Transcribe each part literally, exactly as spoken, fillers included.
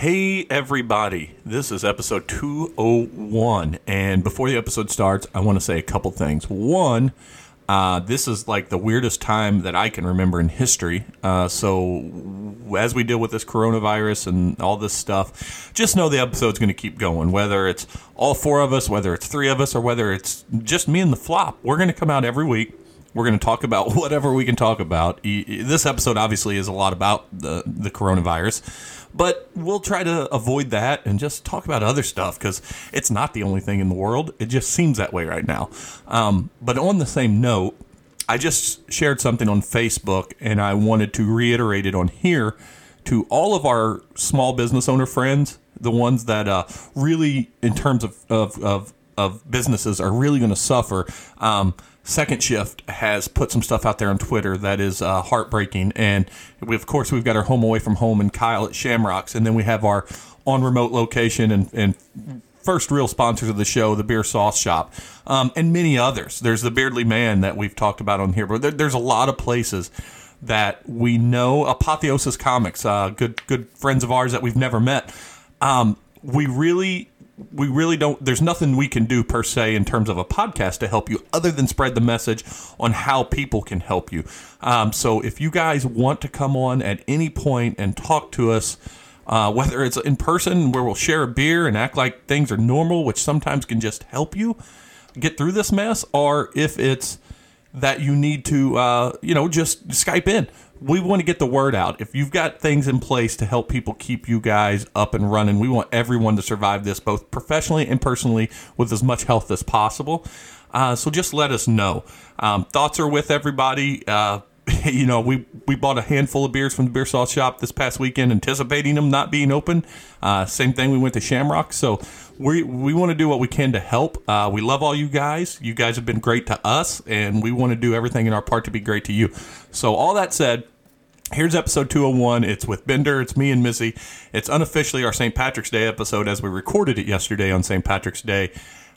Hey everybody, this is episode two oh one, and before the episode starts, I want to say a couple things. One, uh, this is like the weirdest time that I can remember in history, uh, so as we deal with this coronavirus and all this stuff, just know the episode's going to keep going, whether it's all four of us, whether it's three of us, or whether it's just me and the flop. We're going to come out every week. We're going to talk about whatever we can talk about. This episode obviously is a lot about the, the coronavirus, but we'll try to avoid that and just talk about other stuff because it's not the only thing in the world. It just seems that way right now. Um, but on the same note, I just shared something on Facebook, and I wanted to reiterate it on here to all of our small business owner friends, the ones that uh, really, in terms of, of, of, of businesses, are really going to suffer. Um, Second Shift has put some stuff out there on Twitter that is uh, heartbreaking. And we, of course, we've got our home away from home and Kyle at Shamrocks. And then we have our on remote location and, and first real sponsors of the show, the Beer Sauce Shop, um, and many others. There's the Beardly Man that we've talked about on here. But there, there's a lot of places that we know. Apotheosis Comics, uh, good good friends of ours that we've never met. Um, we really... We really don't, there's nothing we can do per se in terms of a podcast to help you other than spread the message on how people can help you. Um, so if you guys want to come on at any point and talk to us, uh, whether it's in person where we'll share a beer and act like things are normal, which sometimes can just help you get through this mess, or if it's that you need to, uh, you know, just Skype in. We want to get the word out. If you've got things in place to help people keep you guys up and running, we want everyone to survive this, both professionally and personally, with as much health as possible. Uh, so just let us know. Um, thoughts are with everybody. Uh, you know, we, we bought a handful of beers from the Beer Sauce Shop this past weekend, anticipating them not being open. Uh, same thing, we went to Shamrock. So we we want to do what we can to help. Uh, we love all you guys. You guys have been great to us, and we want to do everything in our part to be great to you. So all that said, here's episode two oh one. It's with Bender. It's me and Missy. It's unofficially our Saint Patrick's Day episode as we recorded it yesterday on Saint Patrick's Day.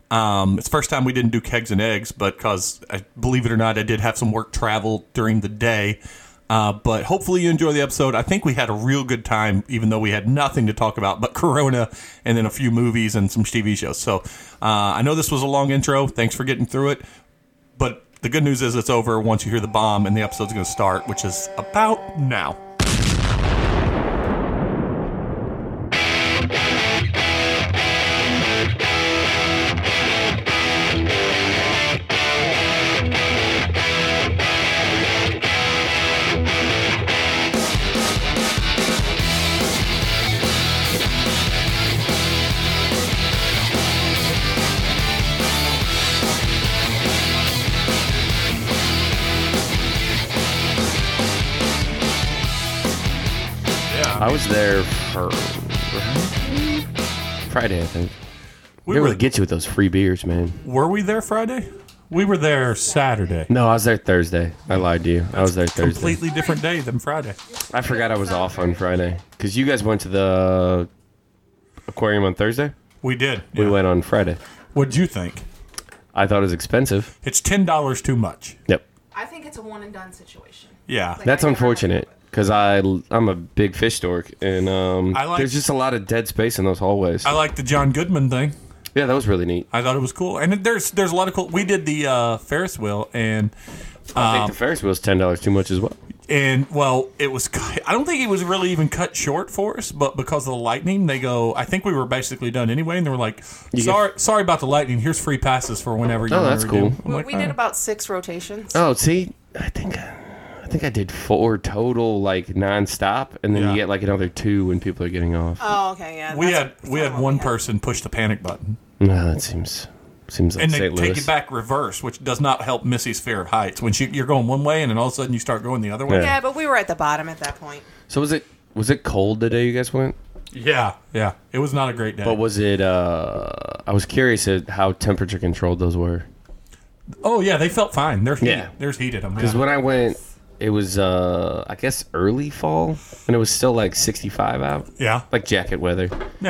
Um, it's the first time we didn't do kegs and eggs, but because, I, believe it or not, I did have some work travel during the day. Uh, but hopefully you enjoy the episode. I think we had a real good time, even though we had nothing to talk about but Corona and then a few movies and some T V shows. So uh, I know this was a long intro. Thanks for getting through it. But the good news is it's over once you hear the bomb and the episode's going to start, which is about now. I was there for Friday, I think. We didn't were, really get you with those free beers, man. Were we there Friday? We were there Saturday. No, I was there Thursday. I lied to you. I was there Thursday. Completely different day than Friday. I forgot I was off on Friday. Because you guys went to the aquarium on Thursday? We did. We yeah. went on Friday. What'd you think? I thought it was expensive. It's ten dollars too much. Yep. I think it's a one and done situation. Yeah. Like, That's I never- unfortunate. Because I'm a big fish dork. And um, I like- there's just a lot of dead space in those hallways. I like the John Goodman thing. Yeah, that was really neat. I thought it was cool. And there's there's a lot of cool... We did the uh, Ferris wheel, and... I Um, think the Ferris wheel's ten dollars too much as well. and, well, it was... I don't think it was really even cut short for us, but because of the lightning, they go... I think we were basically done anyway, and they were like, You sorry sorry about the lightning. Here's free passes for whenever you Oh, want that's to cool. redeem. I'm We, like, we all did right. about six rotations. Oh, see, I think I think I did four total, like nonstop, and then Yeah. you get like another two when people are getting off. Oh, okay, yeah. We that's- had we that's had what one had. person push the panic button, No, that seems seems like and they Saint take Louis. you back reverse, which does not help Missy's fear of heights. When she, you're going one way, and then all of a sudden you start going the other way. Yeah. Yeah, but we were at the bottom at that point. So was it was it cold the day you guys went? Yeah, yeah. It was not a great day. But was it? uh I was curious at how temperature controlled those were. Oh yeah, they felt fine. There's heat. Yeah. There's heat in them. Because Yeah. when I went, it was uh I guess early fall, and it was still like sixty-five out, yeah, like jacket weather. yeah.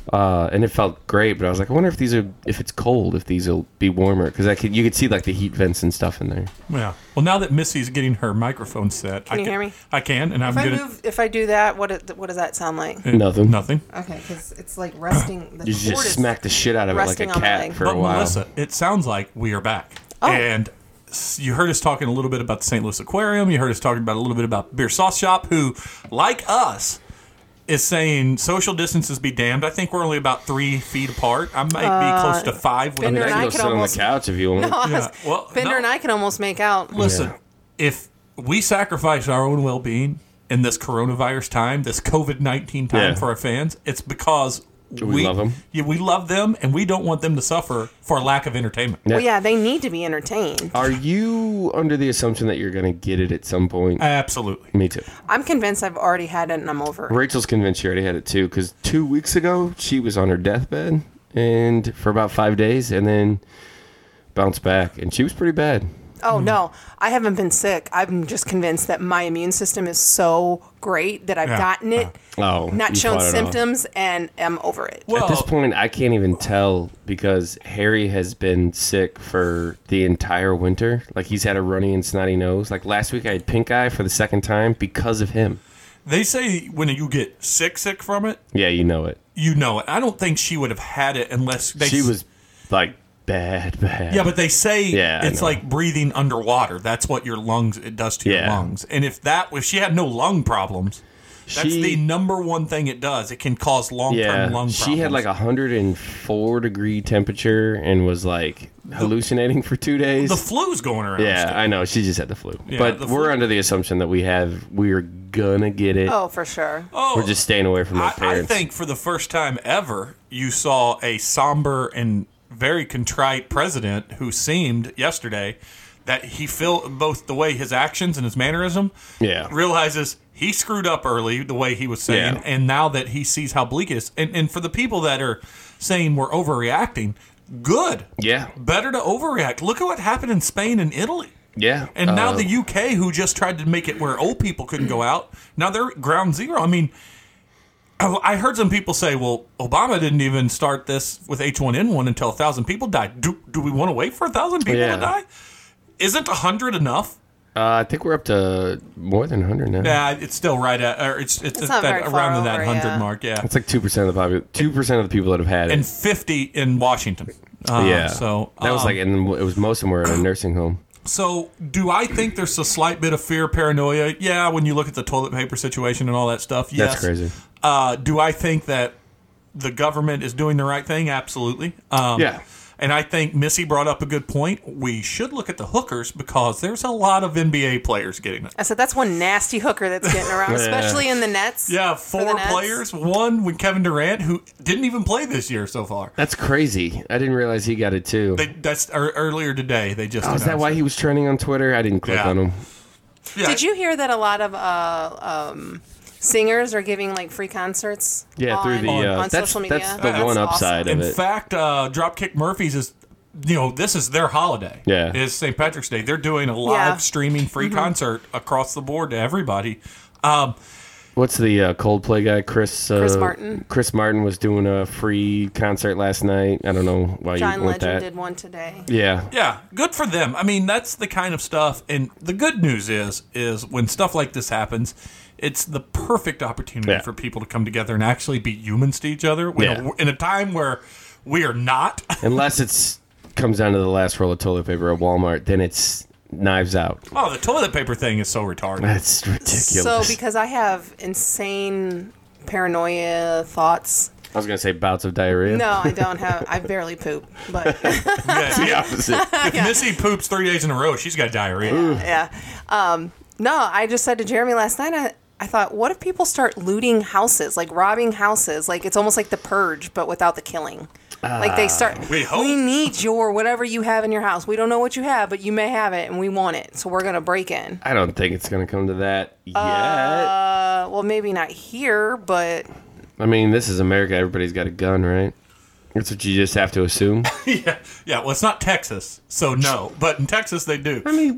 Uh, and it felt great, but I was like, I wonder if these are, if it's cold, if these will be warmer, because I could, you could see like the heat vents and stuff in there. Yeah. Well, now that Missy's getting her microphone set, Can I you can, hear me? I can, and I'm If I gonna move, if I do that, what it, what does that sound like? Nothing. nothing. Okay, because it's like resting. The You cord just is- smack the shit out of it like a resting on my cat leg. for But a while. Melissa, it sounds like we are back, Oh. and s- you heard us talking a little bit about the Saint Louis Aquarium. You heard us talking about a little bit about Beer Sauce Shop, who, like us, is saying social distances be damned. I think we're only about three feet apart. I might be close to five. With I mean, Bender I and can I go could sit on the almost- couch if you want. No, I was- Yeah, well, Bender no. and I can almost make out. Listen, if we sacrifice our own well-being in this coronavirus time, this COVID nineteen time Yeah. for our fans, it's because We love 'em. Yeah, we love them, and we don't want them to suffer for lack of entertainment. Well, yeah, they need to be entertained. Are you under the assumption that you're going to get it at some point? Absolutely. Me too. I'm convinced I've already had it and I'm over it. Rachel's convinced she already had it too, because two weeks ago she was on her deathbed and for about five days, and then bounced back, and she was pretty bad. Oh, no. I haven't been sick. I'm just convinced that my immune system is so great that I've Yeah. gotten it, Oh, not you shown fought it off. symptoms, and am over it. Well, At this point, I can't even tell because Harry has been sick for the entire winter. Like, he's had a runny and snotty nose. Like, last week I had pink eye for the second time because of him. they say when you get sick, sick from it, Yeah, you know it. you know it. I don't think she would have had it unless they. She was, like, bad, bad. Yeah, but they say Yeah, I it's know. like breathing underwater. That's what your lungs it does to your Yeah. lungs. And if that if she had no lung problems, that's She- the number one thing it does. It can cause long term Yeah, lung problems. she had like a hundred and four degree temperature and was like hallucinating for two days. the flu's going around. yeah, still. I know. She just had the flu. Yeah, but the we're flu- under the assumption that we have we're gonna get it. Oh, for sure. Oh, We're just staying away from our I, I parents. think for the first time ever, you saw a somber and very contrite president who seemed yesterday that he feel both the way his actions and his mannerism Yeah. realizes he screwed up early the way he was saying, Yeah. and now that he sees how bleak it is, and, and for the people that are saying we're overreacting, good, Yeah. better to overreact. Look at what happened in Spain and Italy. Yeah. And now Uh, the U K, who just tried to make it where old people couldn't go out, now they're at ground zero. I mean, I I heard some people say, well, Obama didn't even start this with H one N one until one thousand people died. Do, do we want to wait for one thousand people Yeah. to die? Isn't one hundred enough? Uh, I think we're up to more than one hundred now. Yeah, it's still right at, or it's it's, It's at not that, very far around that over, one hundred yeah. mark, yeah. It's like two percent of the population. two percent of the people that have had it. And fifty in Washington. Uh, yeah. So that was um, like, and it was most of them were in a nursing home. So, do I think there's a slight bit of fear, paranoia? Yeah, when you look at the toilet paper situation and all that stuff, yes. That's crazy. Uh, do I think that the government is doing the right thing? Absolutely. Um, Yeah. And I think Missy brought up a good point. We should look at the hookers because there's a lot of N B A players getting it. I said that's one nasty hooker that's getting around, Yeah. especially in the Nets. Yeah, for the four Nets. players. One with Kevin Durant, who didn't even play this year so far. That's crazy. I didn't realize he got it too. They, that's er, earlier today. They just oh, is that announced why it. he was trending on Twitter? I didn't click Yeah. on him. Yeah, Did you hear that a lot of uh, um, singers are giving like free concerts? Yeah, on, through the, uh, on that's- social media. that's the one awesome. upside of In it. fact, uh, Dropkick Murphys is, you know, this is their holiday. Yeah. It's Saint Patrick's Day. They're doing a live Yeah. streaming free concert across the board to everybody. Um, What's the uh, Coldplay guy? Chris. Uh, Chris Martin. Chris Martin was doing a free concert last night. I don't know why John you want Legend that. did one today. Yeah. yeah, good for them. I mean, that's the kind of stuff. And the good news is, is when stuff like this happens, it's the perfect opportunity Yeah. for people to come together and actually be humans to each other. In, Yeah. a, in a time where we are not. Unless it's comes down to the last roll of toilet paper at Walmart, then it's knives out. Oh, the toilet paper thing is so retarded. That's ridiculous. So because I have insane paranoia thoughts. I was gonna say bouts of diarrhea. No, I don't have. I barely poop, but Yeah, the opposite. if Missy poops three days in a row, she's got diarrhea. yeah. Um, no, I just said to Jeremy last night. I, I thought, what if people start looting houses, like robbing houses? Like it's almost like the Purge, but without the killing. Like they start. We hope. We need your whatever you have in your house. We don't know what you have, but you may have it, and we want it, so we're gonna break in. I don't think it's gonna come to that yet. Uh, well, maybe not here, but I mean, this is America. Everybody's got a gun, right? That's what you just have to assume. Yeah, yeah. Well, it's not Texas, so no. But in Texas, they do. I mean, we're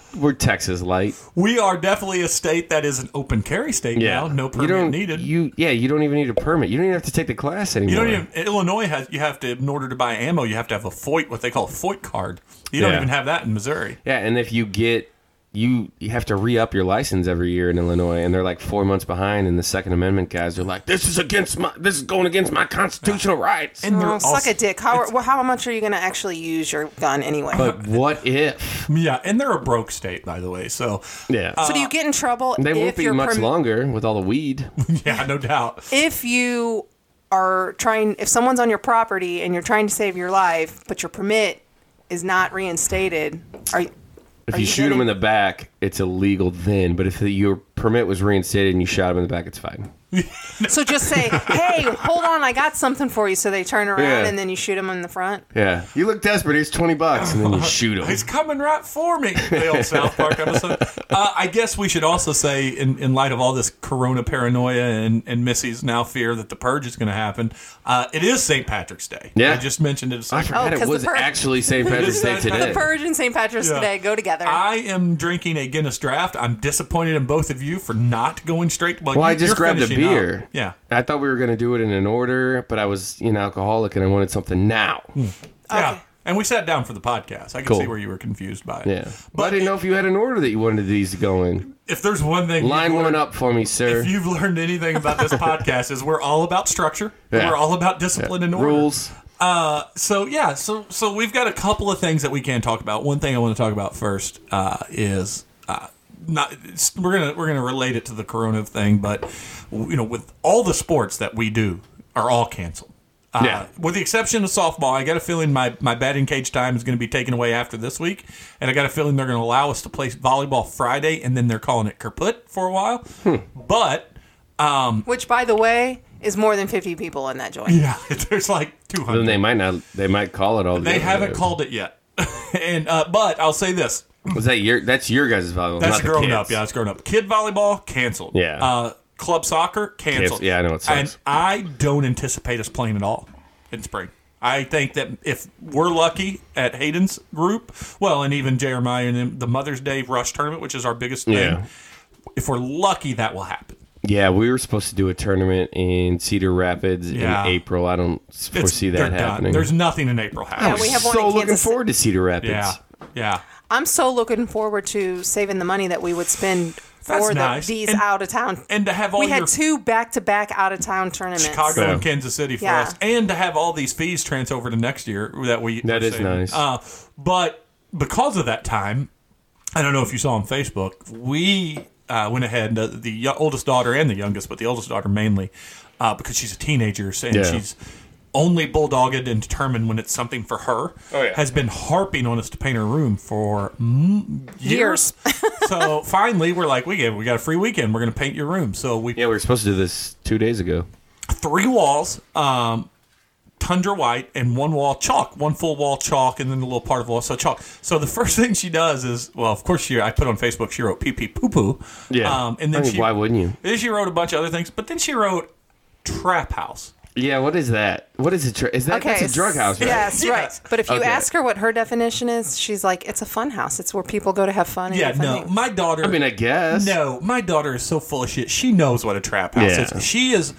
we're Texas light. We are definitely a state that is an open carry state Yeah. now. No you permit don't, needed. You yeah, you don't even need a permit. You don't even have to take the class anymore. You don't even Illinois has you have to in order to buy ammo you have to have a F O I T, what they call a F O I T card. You don't Yeah. even have that in Missouri. Yeah, and if you get you you have to re-up your license every year in Illinois, and they're like four months behind. And the Second Amendment guys are like, "This is against my, this is going against my constitutional rights." And they're Oh, suck also- a dick. How, well, how much are you going to actually use your gun anyway? But what if? Yeah, and they're a broke state, by the way. So Yeah, so do you get in trouble they if won't be you're much perm- longer with all the weed. yeah, no doubt. if you are trying, if someone's on your property and you're trying to save your life, but your permit is not reinstated, are you? If Are you, you shoot them in getting- the back, it's illegal then. But if the, your permit was reinstated and you shot them in the back, it's fine. So just say, hey, hold on, I got something for you. So they turn around Yeah. and then you shoot them in the front. Yeah, you look desperate. Here's twenty bucks, and then you shoot them. He's coming right for me. The old South Park episode. Uh, I guess we should also say, in, in light of all this corona paranoia and, and Missy's now fear that the purge is going to happen, uh, it is Saint Patrick's Day. Yeah. I just mentioned it. I forgot Oh, 'cause it the was pur- actually Saint Patrick's Day The today. The Purge and Saint Patrick's Yeah. Day go together. I am drinking a Guinness Draft. I'm disappointed in both of you for not going straight. Well, Well, I you- just you're grabbed a finishing up. beer. Yeah. I thought we were going to do it in an order, but I was an alcoholic and I wanted something now. Yeah. Okay. And we sat down for the podcast. I can Cool. see where you were confused by it. Yeah. But I didn't know if you had an order that you wanted these to go in. If there's one thing Line you've one learned- up for me, sir. if you've learned anything about this podcast is we're all about structure. Yeah. We're all about discipline and order. Rules. Uh, so yeah, so so we've got a couple of things that we can talk about. One thing I want to talk about first uh, is uh, not it's, we're gonna we're gonna relate it to the corona thing, but you know, with all the sports that we do are all canceled. Uh, Yeah. With the exception of softball, I got a feeling my, my batting cage time is going to be taken away after this week, and I got a feeling they're going to allow us to play volleyball Friday, and then they're calling it kaput for a while. Hmm. But Which, by the way, is more than fifty people in that joint. yeah, there's like two hundred. Then they might not. They might call it all. They together. haven't called it yet. and uh, but I'll say this: Was that your? That's your guys' volleyball. that's not the grown kids. up. Yeah, it's grown up. Kid volleyball canceled. Yeah. Uh, club soccer canceled. Kids- yeah, I know it sucks. And I don't anticipate us playing at all in spring. I think that if we're lucky at Hayden's group, well, and even Jeremiah and the Mother's Day Rush tournament, which is our biggest thing, Yeah. if we're lucky, that will happen. Yeah, we were supposed to do a tournament in Cedar Rapids Yeah. in April. I don't It's, foresee they're that done. happening. There's nothing in April happening. Yeah, we have one so in looking Kansas City. forward to Cedar Rapids. Yeah, yeah. I'm so looking forward to saving the money that we would spend That's for the, nice. these And- out of town. And to have all we your had two back to back out of town tournaments. Chicago Yeah. and Kansas City for Yeah. us, and to have all these fees transfer over to next year that we That are is saving. nice. Uh, but because of that time, I don't know if you saw on Facebook, we uh, went ahead. Uh, the yo- oldest daughter and the youngest, but the oldest daughter mainly, uh, because she's a teenager and Yeah. she's only bulldogged and determined when it's something for her. Oh, yeah. Has been harping on us to paint her room for mm, years. Years. So finally, we're like, we get we got a free weekend. We're going to paint your room. So we Yeah, we were supposed to do this two days ago. three walls, um, tundra white, and one wall chalk, one full wall chalk, and then a little part of the wall so chalk. So the first thing she does is, well, of course, she I put on Facebook. She wrote pee pee poo poo. Yeah. Um, and then I mean, she why wouldn't you? Then she wrote a bunch of other things, but then she wrote trap house. Yeah, what is that? What is it? Tra- is that that's a drug house, right? Yes, Yeah. right. But if you Okay. ask her what her definition is, she's like, it's a fun house. It's where people go to have fun. And Yeah, get fun no, things. my daughter. I mean, I guess. no, my daughter is so full of shit. She knows what a trap house Yeah. is. She is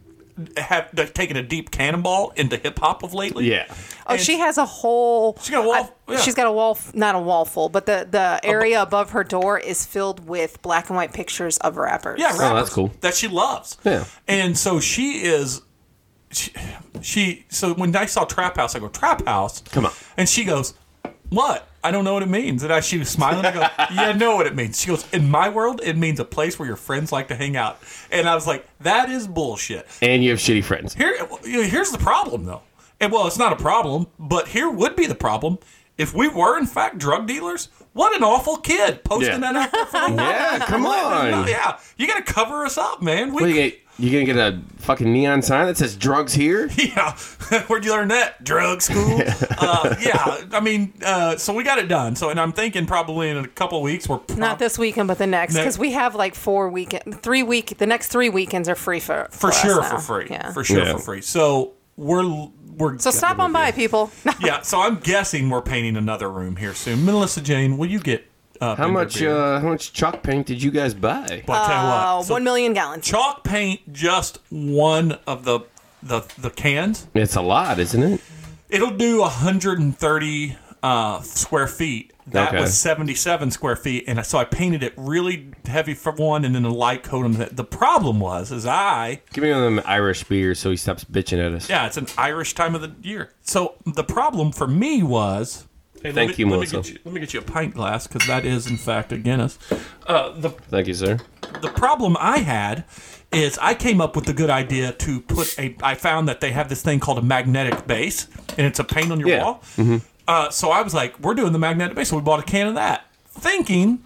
have taken a deep cannonball into hip hop of lately. Yeah. Oh, And she has a whole. She got a wall- I- yeah. She's got a wall, not a wall full, but the the area above her door is filled with black and white pictures of rappers. Yeah, rappers Oh, that's cool. that she loves. Yeah. And so she is she, she so when I saw Trap House, I go, Trap House? Come on. And she goes, what? I don't know what it means. And I, she was smiling. I go, yeah, I know what it means. She goes, in my world, it means a place where your friends like to hang out. And I was like, that is bullshit. And you have shitty friends. Here, you know, here's the problem, though. And well, it's not a problem, but here would be the problem. If we were, in fact, drug dealers, what an awful kid posting Yeah. that out there for the Yeah, come on. Yeah, you got to cover us up, man. We What, you, get, you gonna get a fucking neon sign that says drugs here? Yeah, where'd you learn that? Drug school. uh, yeah, I mean, uh, so we got it done. So, and I'm thinking probably in a couple of weeks we're prob- Not this weekend, but the next, Ne- because we have like four weekend, three week. The next three weekends are free for for us sure now. for free. Yeah. For sure Yeah. for free. So we're we're So stop on by, people. yeah. So I'm guessing we're painting another room here soon. Melissa Jane, will you get Uh, How Bender much? beer. Uh, how much chalk paint did you guys buy? But I tell you Uh, what, so one million gallons. chalk paint, just one of the the the cans. It's a lot, isn't it? It'll do one hundred thirty uh, square feet. That Okay. was seventy-seven square feet, and so I painted it really heavy for one, and then a light coat on it. The problem was, is I Give me one of them Irish beers so he stops bitching at us. yeah, it's an Irish time of the year. So the problem for me was. Hey, Thank let me, you, let Melissa. Me get you, let me get you a pint glass because that is in fact a Guinness. Uh, the Thank you, sir. the problem I had is I came up with the good idea to put a. I found that they have this thing called a magnetic base, and it's a paint on your Yeah. wall. Uh, so I was like, we're doing the magnetic base. So we bought a can of that, thinking,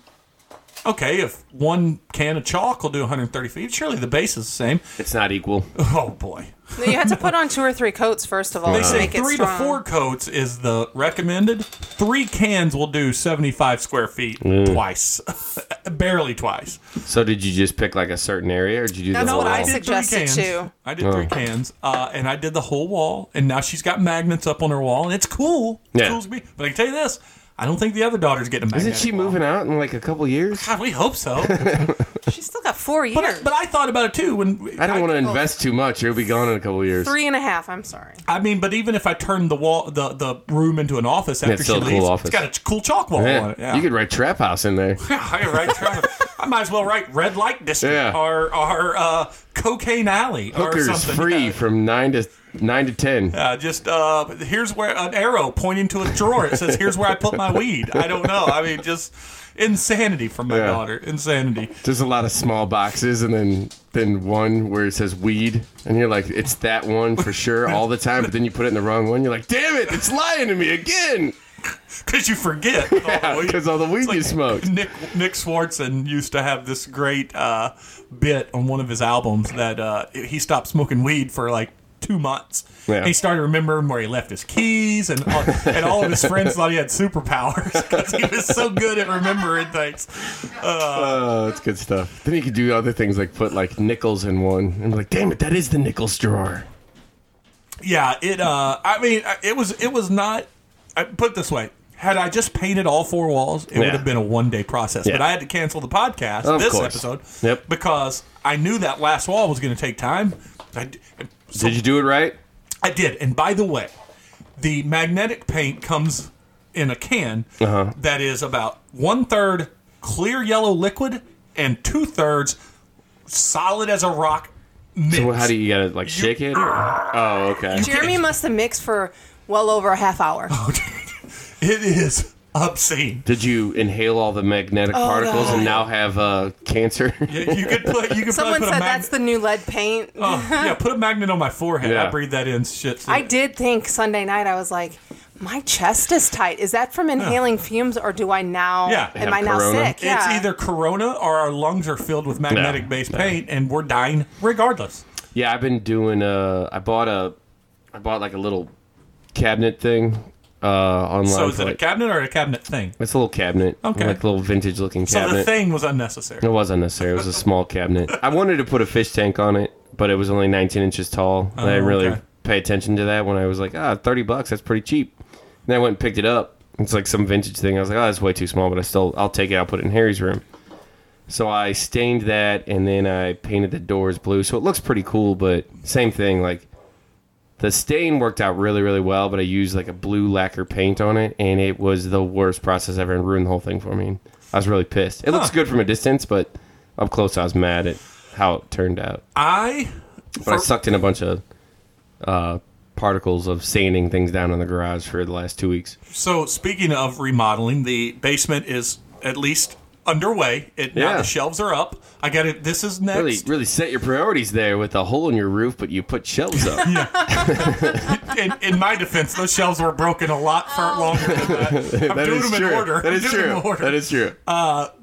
okay, if one can of chalk will do one hundred thirty feet, surely the base is the same. It's not equal. Oh boy. No, you had to put on two or three coats first of all They to say make it three to strong. four coats is the recommended. Three cans will do seventy-five square feet Mm. twice, barely twice. So did you just pick like a certain area, or did you do That's the whole what I wall? said. suggested cans. too. I did three Oh. cans, uh, and I did the whole wall. And now she's got magnets up on her wall, and it's cool. It's Yeah. cool as me. But I can tell you this: I don't think the other daughter's getting a magnet. Isn't she moving out in like a couple years? God, we hope so. She's still got four years. but, but I thought about it too. When I don't want to invest too much. You'll be gone in a couple years. Three and a half. I'm sorry. I mean, but even if I turned the wall, the, the room into an office after it's she still a cool leaves, office. it's got a ch- cool chalk wall Yeah. on it. Yeah. You could write Trap House in there. Yeah, I could write Trevor. I might as well write Red Light District Yeah. or or uh, Cocaine Alley or Hookers something. free Yeah. from nine to nine to ten. Uh, just uh, here's where an arrow pointing to a drawer. It says, "Here's where I put my weed." I don't know. I mean, just insanity from my Yeah. daughter. Insanity. There's a lot of small boxes, and then then one where it says weed, and you're like, it's that one for sure all the time. But then you put it in the wrong one. You're like, damn it, it's lying to me again. Because you forget. all the weed. Because all the weed It's you smoked. Nick Nick Swartzen used to have this great uh, bit on one of his albums that uh, he stopped smoking weed for like two months. Yeah. And he started remembering where he left his keys, and all, and all of his friends thought he had superpowers because he was so good at remembering things. Oh, that's good stuff. Then you could do other things like put like nickels in one, and be like, damn it, that is the nickels drawer. Yeah, it. Uh, I mean, it was. It was not. I put it this way: had I just painted all four walls, it would Yeah. have been a one-day process. Yeah. But I had to cancel the podcast, Of this course. episode, Yep. because I knew that last wall was going to take time. I, d- so Did you do it right? I did. And by the way, the magnetic paint comes in a can Uh-huh. that is about one third clear yellow liquid and two thirds solid as a rock mix. So how do you, you gotta like shake it? Or? Oh, okay. Jeremy must have mixed for well over a half hour. It is obscene. Did you inhale all the magnetic particles no. and now have uh, cancer? You, you could put. You could Someone probably put said a that's magnet. the new lead paint. Oh, yeah, put a magnet on my forehead. Yeah. I breathe that in. Shit. I did think Sunday night, I was like, my chest is tight. Is that from inhaling fumes, or do I now, Yeah. am Have I now corona? sick? It's Yeah. either corona or our lungs are filled with magnetic-based paint, and we're dying regardless. Yeah, I've been doing. Uh, I bought a, I bought like a little cabinet thing uh, online. So is for it a like- cabinet or a cabinet thing? It's a little cabinet. Okay. Like a little vintage looking So cabinet. the thing was unnecessary. It was unnecessary. It was a small cabinet. I wanted to put a fish tank on it, but it was only nineteen inches tall. And I didn't really okay. pay attention to that when I was like, ah, thirty bucks. That's pretty cheap. And then I went and picked it up. It's like some vintage thing. I was like, oh, that's way too small, but I still, I'll take it. I'll put it in Harry's room. So I stained that, and then I painted the doors blue. So it looks pretty cool, but same thing. Like the stain worked out really, really well, but I used like a blue lacquer paint on it, and it was the worst process ever and ruined the whole thing for me. I was really pissed. It looks Huh. good from a distance, but up close, I was mad at how it turned out. I, But I for- sucked in a bunch of uh, particles of sanding things down in the garage for the last two weeks. so speaking of remodeling, the basement is at least underway. It, Now Yeah. the shelves are up. I got it. This is next. Really, really set your priorities there with a hole in your roof, but you put shelves up. in, in my defense, those shelves were broken a lot for longer than that. I'm That doing is them true. in order. That I'm is doing them true. in order. That is true.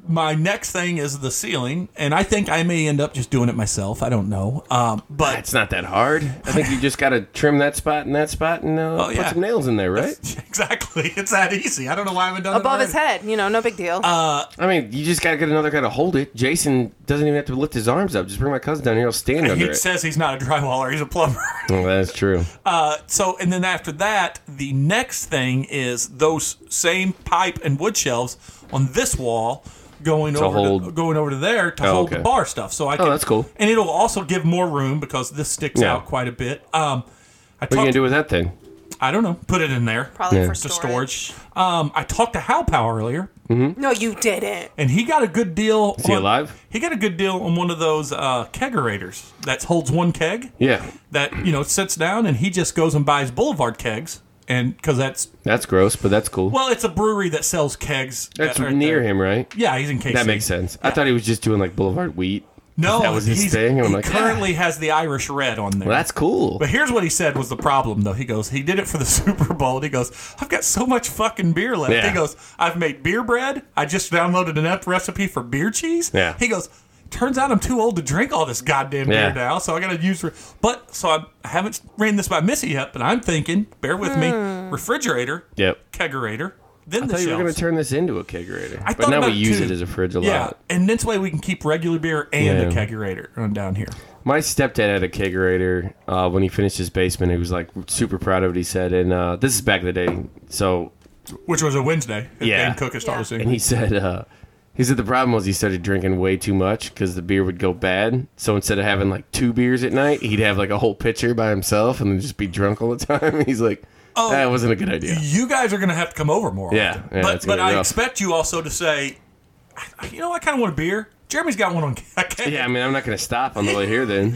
my next thing is the ceiling, and I think I may end up just doing it myself. I don't know. Um, but It's not that hard. I think you just got to trim that spot and that spot and uh, Oh, put yeah. some nails in there, right? exactly. It's that easy. I don't know why I haven't done it Above already. his head, you know, no big deal. Uh, I mean, you just got to get another guy to hold it. Jason doesn't even have to lift his arms up. Just bring my cousin down here. He'll stand under He it. says he's not a drywaller. He's a plumber. Oh, that's true. Uh, so, and then after that, the next thing is those same pipe and wood shelves on this wall going To over to, hold- going over to there to Oh, hold okay. the bar stuff. So I can, that's cool. And it'll also give more room because this sticks Yeah. out quite a bit. Um, I What are you going talked, to do with that thing? I don't know. Put it in there Probably yeah. for to storage. storage. Um, I talked to Hal Power earlier, No, you didn't. and he got a good deal. Is he on- alive? He got a good deal on one of those uh, kegerators that holds one keg. Yeah. That you know sits down, and he just goes and buys Boulevard kegs, and because that's That's gross, but that's cool. well, it's a brewery that sells kegs. that's that are near there. him, right? Yeah, he's in K C. That makes sense. I thought he was just doing like Boulevard Wheat. No, that was his he's- thing. And I'm he like, currently has the Irish Red on there. well, that's cool. But here's what he said was the problem, though. He goes, he did it for the Super Bowl. And he goes, I've got so much fucking beer left. Yeah. He goes, I've made beer bread. I just downloaded an app recipe for beer cheese. Yeah. He goes, turns out I'm too old to drink all this goddamn Yeah. beer now, so I got to use. Re- but so I'm, I haven't ran this by Missy yet, but I'm thinking, bear with me, refrigerator, Yep. kegerator, then I the thought you were going shelves. to turn this into a kegerator. I but thought now about we use too. it as a fridge a Yeah, lot. and this way we can keep regular beer and Yeah. a kegerator on down here. My stepdad had a kegerator uh, when he finished his basement. He was like super proud of it, he said. And uh, this is back in the day. So, Which was a Wednesday. Yeah. Dan Cook has started Yeah. saying. and he said, uh, he said the problem was he started drinking way too much because the beer would go bad. So instead of having like two beers at night, he'd have like a whole pitcher by himself and then just be drunk all the time. He's like, Oh. that wasn't a good idea. You guys are going to have to come over more Yeah, often. yeah, but it's but gonna be I rough. expect you also to say, you know, I kind of want a beer. Jeremy's got one on. I can't- Yeah, I mean, I'm not going to stop on the way here then.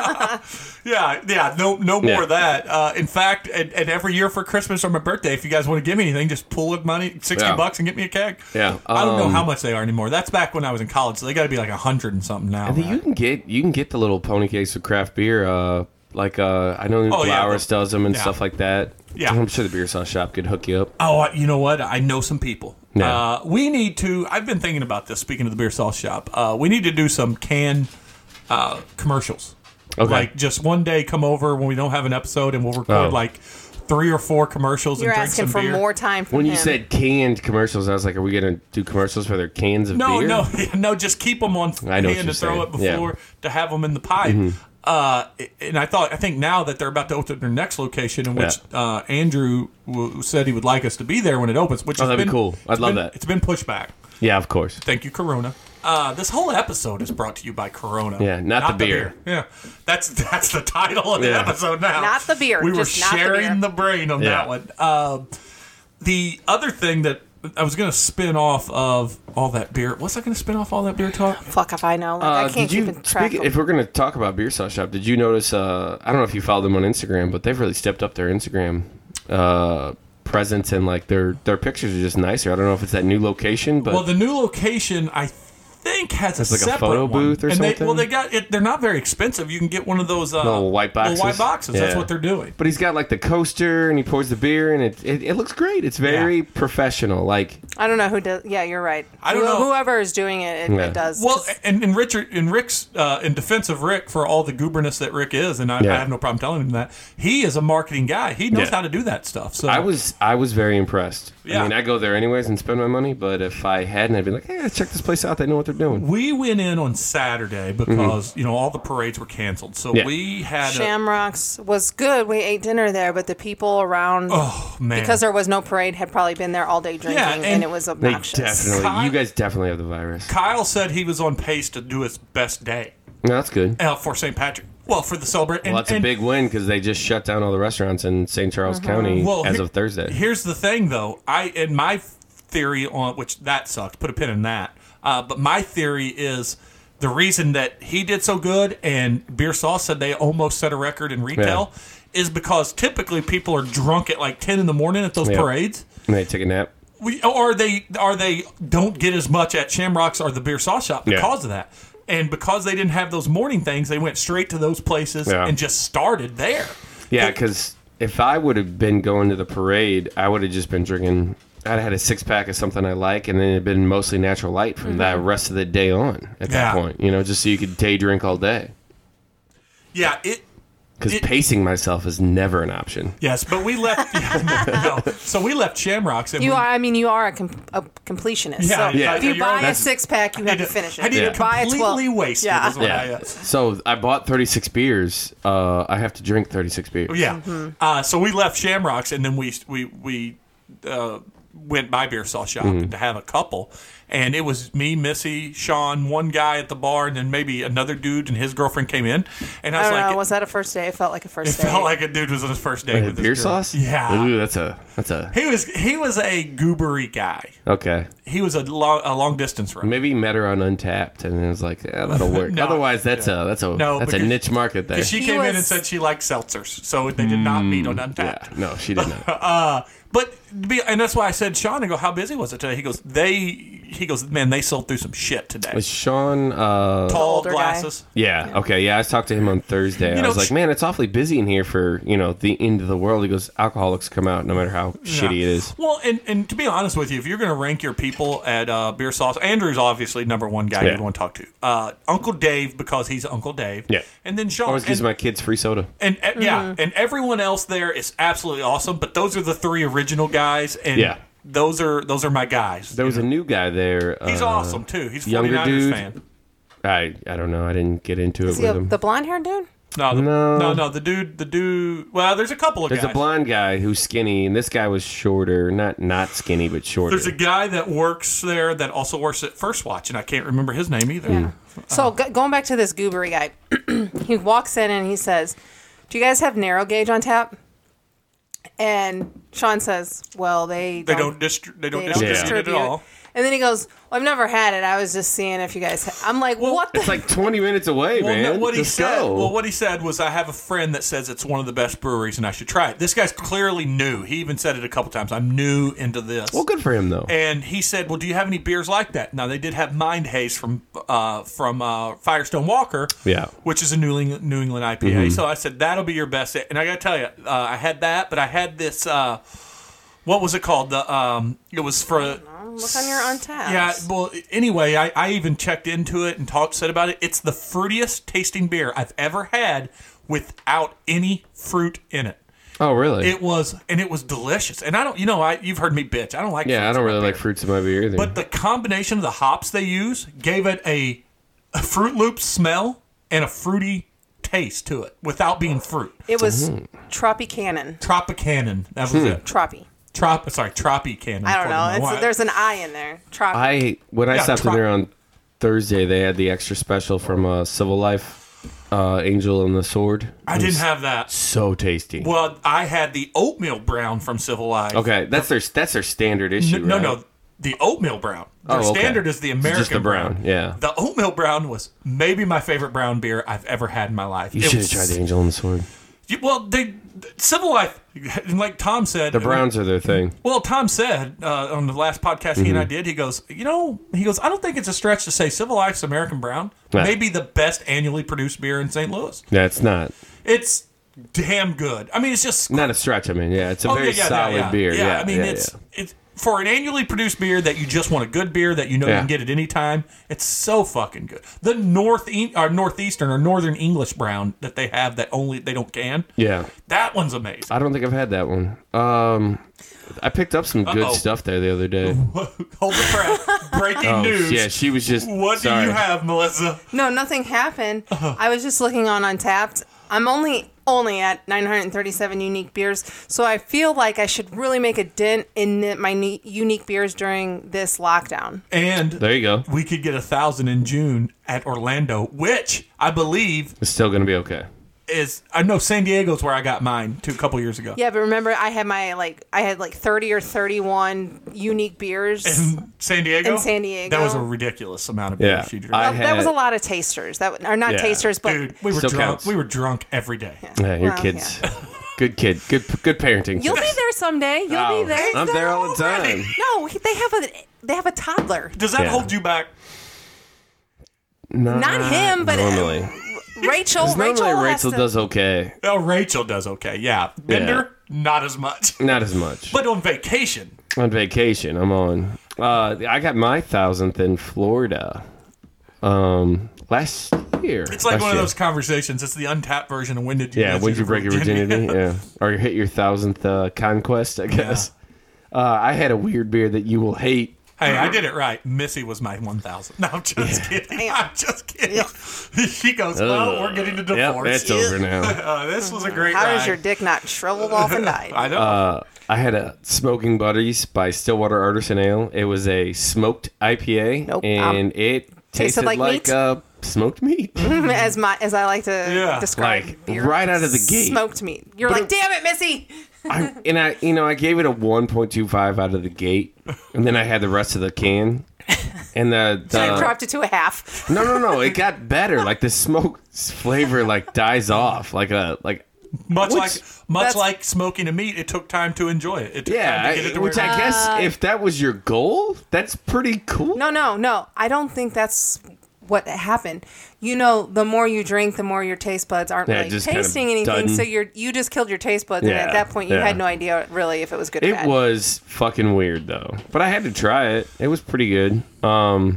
yeah, yeah. No, no more Yeah. of that. Uh, in fact, and, and every year for Christmas or my birthday, if you guys want to give me anything, just pull with money, sixty Yeah. bucks, and get me a keg. Yeah, I don't know um, how much they are anymore. That's back when I was in college, so they got to be like a hundred and something now. I think you can get you can get the little pony case of craft beer. Uh, like uh, I know Oh, yeah, Flowers the- does them and yeah. stuff like that. Yeah. I'm sure the beer sauce shop could hook you up. Oh, you know what? I know some people. Yeah. Uh, we need to. I've been thinking about this. Speaking of the beer sauce shop, uh, we need to do some can uh, commercials. Okay. Like just one day, come over when we don't have an episode, and we'll record Oh. like three or four commercials You're and drink asking some for beer. more time from When you him. said canned commercials, I was like, are we going to do commercials for their cans of No, beer? no, no. Just keep them on I know what hand you're to throw saying. it Yeah. before to have them in the pipe. Mm-hmm. Uh, and I thought, I think now that they're about to open their next location, in which uh, Andrew w- said he would like us to be there when it opens. Which Oh, has that'd be been, cool. I'd it's love been- that. It's been pushed back. Yeah, of course. Thank you, Corona. Uh, this whole episode is brought to you by Corona. Yeah, not the beer. Yeah, that's that's the title of the Yeah. episode now. Not the beer, We were just not the sharing beer. the brain on Yeah. that one. Um the other thing that I was going to spin off of all that beer. Was I going to spin off all that beer talk? Fuck if I know. Like, Uh, I can't did you keep in track. speak, of- if we're going to talk about Beer Sauce Shop, did you notice? Uh, I don't know if you follow them on Instagram, but they've really stepped up their Instagram uh, presence and like their their pictures are just nicer. I don't know if it's that new location, but Well, the new location, I think, has It's a like a separate photo one. booth or and They, something? well, they got it. They're not very expensive. You can get one of those uh, Little white boxes? Little white boxes. That's Yeah. what they're doing. but he's got like the coaster and he pours the beer and it it, it looks great. It's very Yeah. professional. Like I don't know who does. Yeah, you're right. I don't Who- know. Whoever is doing it, it, Yeah. it does. Well, Just- and, and Richard, and Rick's, uh, in defense of Rick for all the gooberness that Rick is, and I, Yeah. I have no problem telling him that, he is a marketing guy. He knows Yeah. how to do that stuff. So I was I was very impressed. Yeah. I mean, I go there anyways and spend my money, but if I hadn't, I'd be like, hey, let's check this place out. They know what they're doing. we went in on Saturday because, you know, all the parades were canceled. So Mm-hmm. Yeah. we had a, Shamrocks was good. We ate dinner there, but the people around, oh, man. because there was no parade, had probably been there all day drinking, Yeah, and, and it was They obnoxious. definitely, Kyle- you guys definitely have the virus. Kyle said he was on pace to do his best day No, that's good. uh, for Saint Patrick. Well, for the celebration. Well, that's a big win because they just shut down all the restaurants in Saint Charles County Well, as he- of Thursday. Here's the thing, though. I in my theory on which that sucked. Put a pin in that. Uh, but my theory is the reason that he did so good and Beer Sauce said they almost set a record in retail is because typically people are drunk at like ten in the morning at those Yeah. parades. And they take a nap. We, or they or they don't get as much at Shamrocks or the Beer Sauce Shop Yeah. because of that. And because they didn't have those morning things, they went straight to those places Yeah. and just started there. Yeah, because if I would have been going to the parade, I would have just been drinking I'd had a six pack of something I like, and then it had been mostly natural light from Mm-hmm. that rest of the day on. At that Yeah. point, you know, just so you could day drink all day. Yeah, it. Because It- pacing myself is never an option. Yes, but we left. Yeah, no. So we left Shamrocks. And You we, are. I mean, you are a, com- a completionist. Yeah, so yeah, if you you're buy right. a six pack, you I have to did- finish it. I did If you buy a completely twelve. wasted. Yeah. is what Yeah. I, uh, So I bought thirty-six beers. Uh, I have to drink thirty-six beers. Yeah. Mm-hmm. Uh, so we left Shamrocks, and then we we we uh, went by Beer Sauce Shop Mm-hmm. to have a couple. And it was me, Missy, Sean, one guy at the bar, and then maybe another dude and his girlfriend came in. And I I was don't like, know. Was that a first day? It felt like a it first day. felt like a dude was on his first date Wait, with this beer girl. sauce? Yeah. Ooh, that's a that's a He was he was a goobery guy. okay. He was a long a long distance runner. Maybe he met her on Untapped, and it was like, yeah, that'll work. No, Otherwise, that's a that's a No, that's a because- niche market there. Because she He came in and was- said she liked seltzers, so they did not meet on yeah, Untapped. no, she did not. Uh, but to be, and that's why I said, Sean, I go, how busy was it today? He goes, they, he goes, man, they sold through some shit today. Was Sean? Uh, Tall older guy. glasses. yeah, okay, yeah. I talked to him on Thursday. You I know, was like, sh- man, it's awfully busy in here for you know the end of the world. He goes, alcoholics come out no matter how shitty it is. Well, and, and to be honest with you, if you're going to rank your people at uh, Beer Sauce, Andrew's obviously number one guy Yeah. you'd want to talk to. Uh, Uncle Dave, because he's Uncle Dave. Yeah. And then Sean. Always gives and, my kids free soda. and, uh, yeah, and everyone else there is absolutely awesome, but those are the three original guys, and Yeah. those are those are my guys. There was a new guy there. He's uh, awesome, too. He's a younger 49ers dude. fan. I I don't know. I didn't get into it Is he with a, him. the blonde haired dude? No, the, No. no, no, the dude, the dude. Well, there's a couple of There's guys. a blonde guy who's skinny, and this guy was shorter. Not not skinny, but shorter. There's a guy that works there that also works at First Watch, and I can't remember his name either. Hmm. So go going back to this goobery guy, he walks in and he says, "Do you guys have narrow gauge on tap?" And Sean says, "Well, they They don't distri- they don't they distribute, Yeah. it at all. And then he goes, "Well, I've never had it. I was just seeing if you guys." Ha-. I'm like, "What the?" It's like twenty minutes away, Well, man. no, what he Just said. go. Well, what he said was, I have a friend that says it's one of the best breweries, and I should try it. This guy's clearly new. He even said it a couple times. I'm new into this. Well, good for him though. And he said, "Well, do you have any beers like that?" Now they did have Mind Haze from uh, from uh, Firestone Walker, Yeah. which is a New England, New England I P A. So I said that'll be your best. And I got to tell you, uh, I had that, but I had this. Uh, what was it called? The um, it was for. Look on your Untapped. Yeah, well, anyway, I, I even checked into it and talked said about it. It's the fruitiest tasting beer I've ever had without any fruit in it. Oh, really? It was, and it was delicious. And I don't, you know, I you've heard me bitch. I don't like. yeah, I fruits don't in my really beer. like fruits in my beer either. But the combination of the hops they use gave it a, a Fruit Loops smell and a fruity taste to it without being fruit. It was Tropicana. Tropicanin. That Hmm. was it. Tropi. Trop, sorry, Tropicanin. I don't know. Why- It's, there's an I in there. Tropi. I when I Yeah, stopped try- in there on Thursday, they had the extra special from uh, Civil Life, uh, Angel and the Sword. I It didn't was have that. so tasty. Well, I had the oatmeal brown from Civil Life. Okay, that's their that's their standard issue. No, no, right? no, the oatmeal brown. Their Oh, okay. standard is the It's American just the brown, yeah. The oatmeal brown was maybe my favorite brown beer I've ever had in my life. You It should have was- tried the Angel and the Sword. You- Well, they Civil Life, like Tom said, The Browns are their thing. Well, Tom said uh, on the last podcast he and Mm-hmm. I did, he goes, you know, he goes, I don't think it's a stretch to say Civil Life's American Brown Yeah. may be the best annually produced beer in Saint Louis. Yeah, it's not It's damn good. I mean, it's just not a stretch. I mean, yeah, it's a oh, very yeah, yeah, solid yeah, beer. Yeah, Yeah, I mean, yeah, it's yeah. it's for an annually produced beer that you just want a good beer that you know you Yeah. can get at any time. It's so fucking good. The north or northeastern or northern English brown that they have that only they don't can. Yeah. That one's amazing. I don't think I've had that one. Um, I picked up some good Uh-oh. stuff there the other day. Hold the breath. Breaking Oh, news. yeah, she was just. What sorry. do you have, Melissa? No, nothing happened. Uh-huh. I was just looking on Untapped. I'm only only at nine hundred thirty-seven unique beers, so I feel like I should really make a dent in the- my ne- unique beers during this lockdown. And There you go. we could get a thousand in June at Orlando, which I believe It's still gonna be okay. is. I know San Diego's where I got mine two a couple years ago. Yeah, but remember, I had my like I had like thirty or thirty-one unique beers. In San Diego. In San Diego. That was a ridiculous amount of beer Yeah. she drank. I Well, that was a had- lot of tasters. That are not Yeah. tasters, but Dude, we were Still drunk. counts. We were drunk every day. Yeah, your Well, kids. Good kid. Good good parenting. you'll be there someday. You'll Oh, be there. I'm there all the time. No, they have a they have a toddler. Does that Yeah. hold you back? Not, Not him, but normally. Rachel, Normally Rachel, has Rachel to, does okay. Oh, Rachel does okay. Yeah. Bender, not as much. Not as much. But on vacation. On vacation, I'm on. Uh, I got my thousandth in Florida. Um, last year. It's like last one of year. those conversations. It's the untapped version of when did you Yeah, lose when did you break your virginity? Yeah, or you hit your thousandth uh, conquest, I guess. Uh, I had a weird beer that you will hate. Hey, I did it right. Missy was my one thousand. No, I'm just kidding. Damn. I'm just kidding. She goes, well, we're getting a Yep, divorce. that's over now. Uh, this was a great How ride. does your dick not shriveled off and died? I know. Uh, I had a Smoking Buddies by Stillwater Artisan Ale. It was a smoked I P A, Nope. and Um, it tasted, like like, meat? uh, smoked meat. as my as I like to Yeah. describe Like, beer. right out of the gate. Smoked meat. You're But like, damn it, Missy. I, and I, you know, I gave it a one point two five out of the gate, and then I had the rest of the can. And the, So I the dropped it to a half. no, no, no, it got better. Like the smoke flavor, like dies off. Like a like much which- like much that's- like smoking a meat, it took time to enjoy it. It took yeah. time to get it I, to which where I guess if that was your goal, that's pretty cool. No, no, no. I don't think that's what happened. You know, the more you drink, the more your taste buds aren't Yeah, really just kind of tasting anything. done. So you're you just killed your taste buds, and Yeah, at that point, you yeah. had no idea really if it was good or It bad. was fucking weird though, but I had to try it. It was pretty good. Um,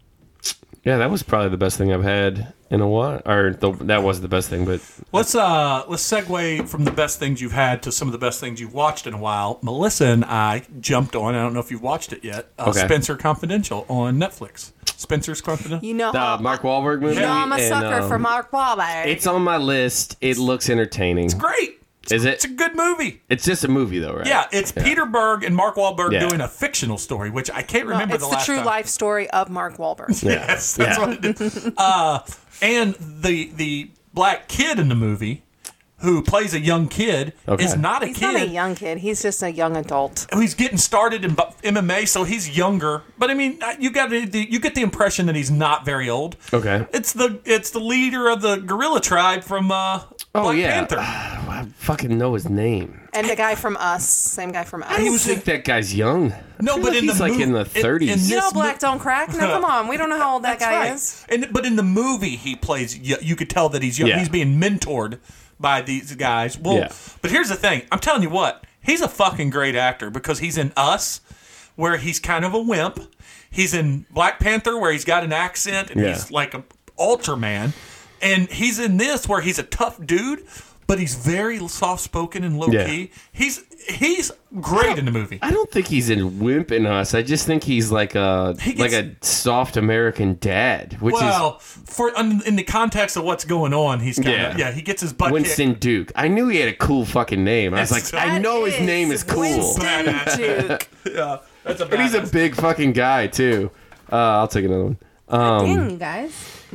yeah, that was probably the best thing I've had in a while. Or the, that was the best thing, but Let's uh let's segue from the best things you've had to some of the best things you've watched in a while. Melissa and I jumped on. I don't know if you've watched it yet. Uh, Okay. Spencer Confidential on Netflix. Spencer's Confidential. You know, the how, Mark Wahlberg movie. you know I'm a and, sucker um, for Mark Wahlberg. It's on my list. It looks entertaining. Great. Is it? It's a good movie. It's just a movie though, right? Yeah, it's Peter Berg and Mark Wahlberg Yeah. doing a fictional story, which I can't No, remember it's the the, last true time. life story of Mark Wahlberg. Yes, that's Yeah. what it is. Uh, and the the black kid in the movie who plays a young kid Okay. is not a He's kid. not a young kid. He's just a young adult. He's getting started in bu- M M A, so he's younger. But I mean, you got the, you get the impression that he's not very old. Okay. It's the it's the leader of the gorilla tribe from uh, Oh Black yeah. Panther. I fucking know his name. And the guy from Us, same guy from Us. I don't think that guy's young. No, I feel but like in he's the like mov- in the in- thirties. in You know, this black mo- don't crack. No, come on. We don't know how old that That's guy right. is. And but in the movie, he plays. You, you could tell that he's young. Yeah. He's being mentored by these guys. Well, Yeah. but here's the thing. I'm telling you what. He's a fucking great actor because he's in Us, where he's kind of a wimp. He's in Black Panther, where he's got an accent and Yeah. he's like a Ultraman, and he's in this where he's a tough dude, but he's very soft spoken and low Yeah. key. He's he's great in the movie. I don't think he's in Wimp in Us. I just think he's like a He like gets- a soft American dad, which Well, for in in the context of what's going on, he's kind of Yeah. yeah. He gets his butt is Winston kicked. Duke. I knew he had a cool fucking name. I was like, That's- I know his That name is cool. Winston Badass. Duke. Yeah, that's a And he's a badass. big fucking guy too. Uh, I'll take another one. Dang, you guys.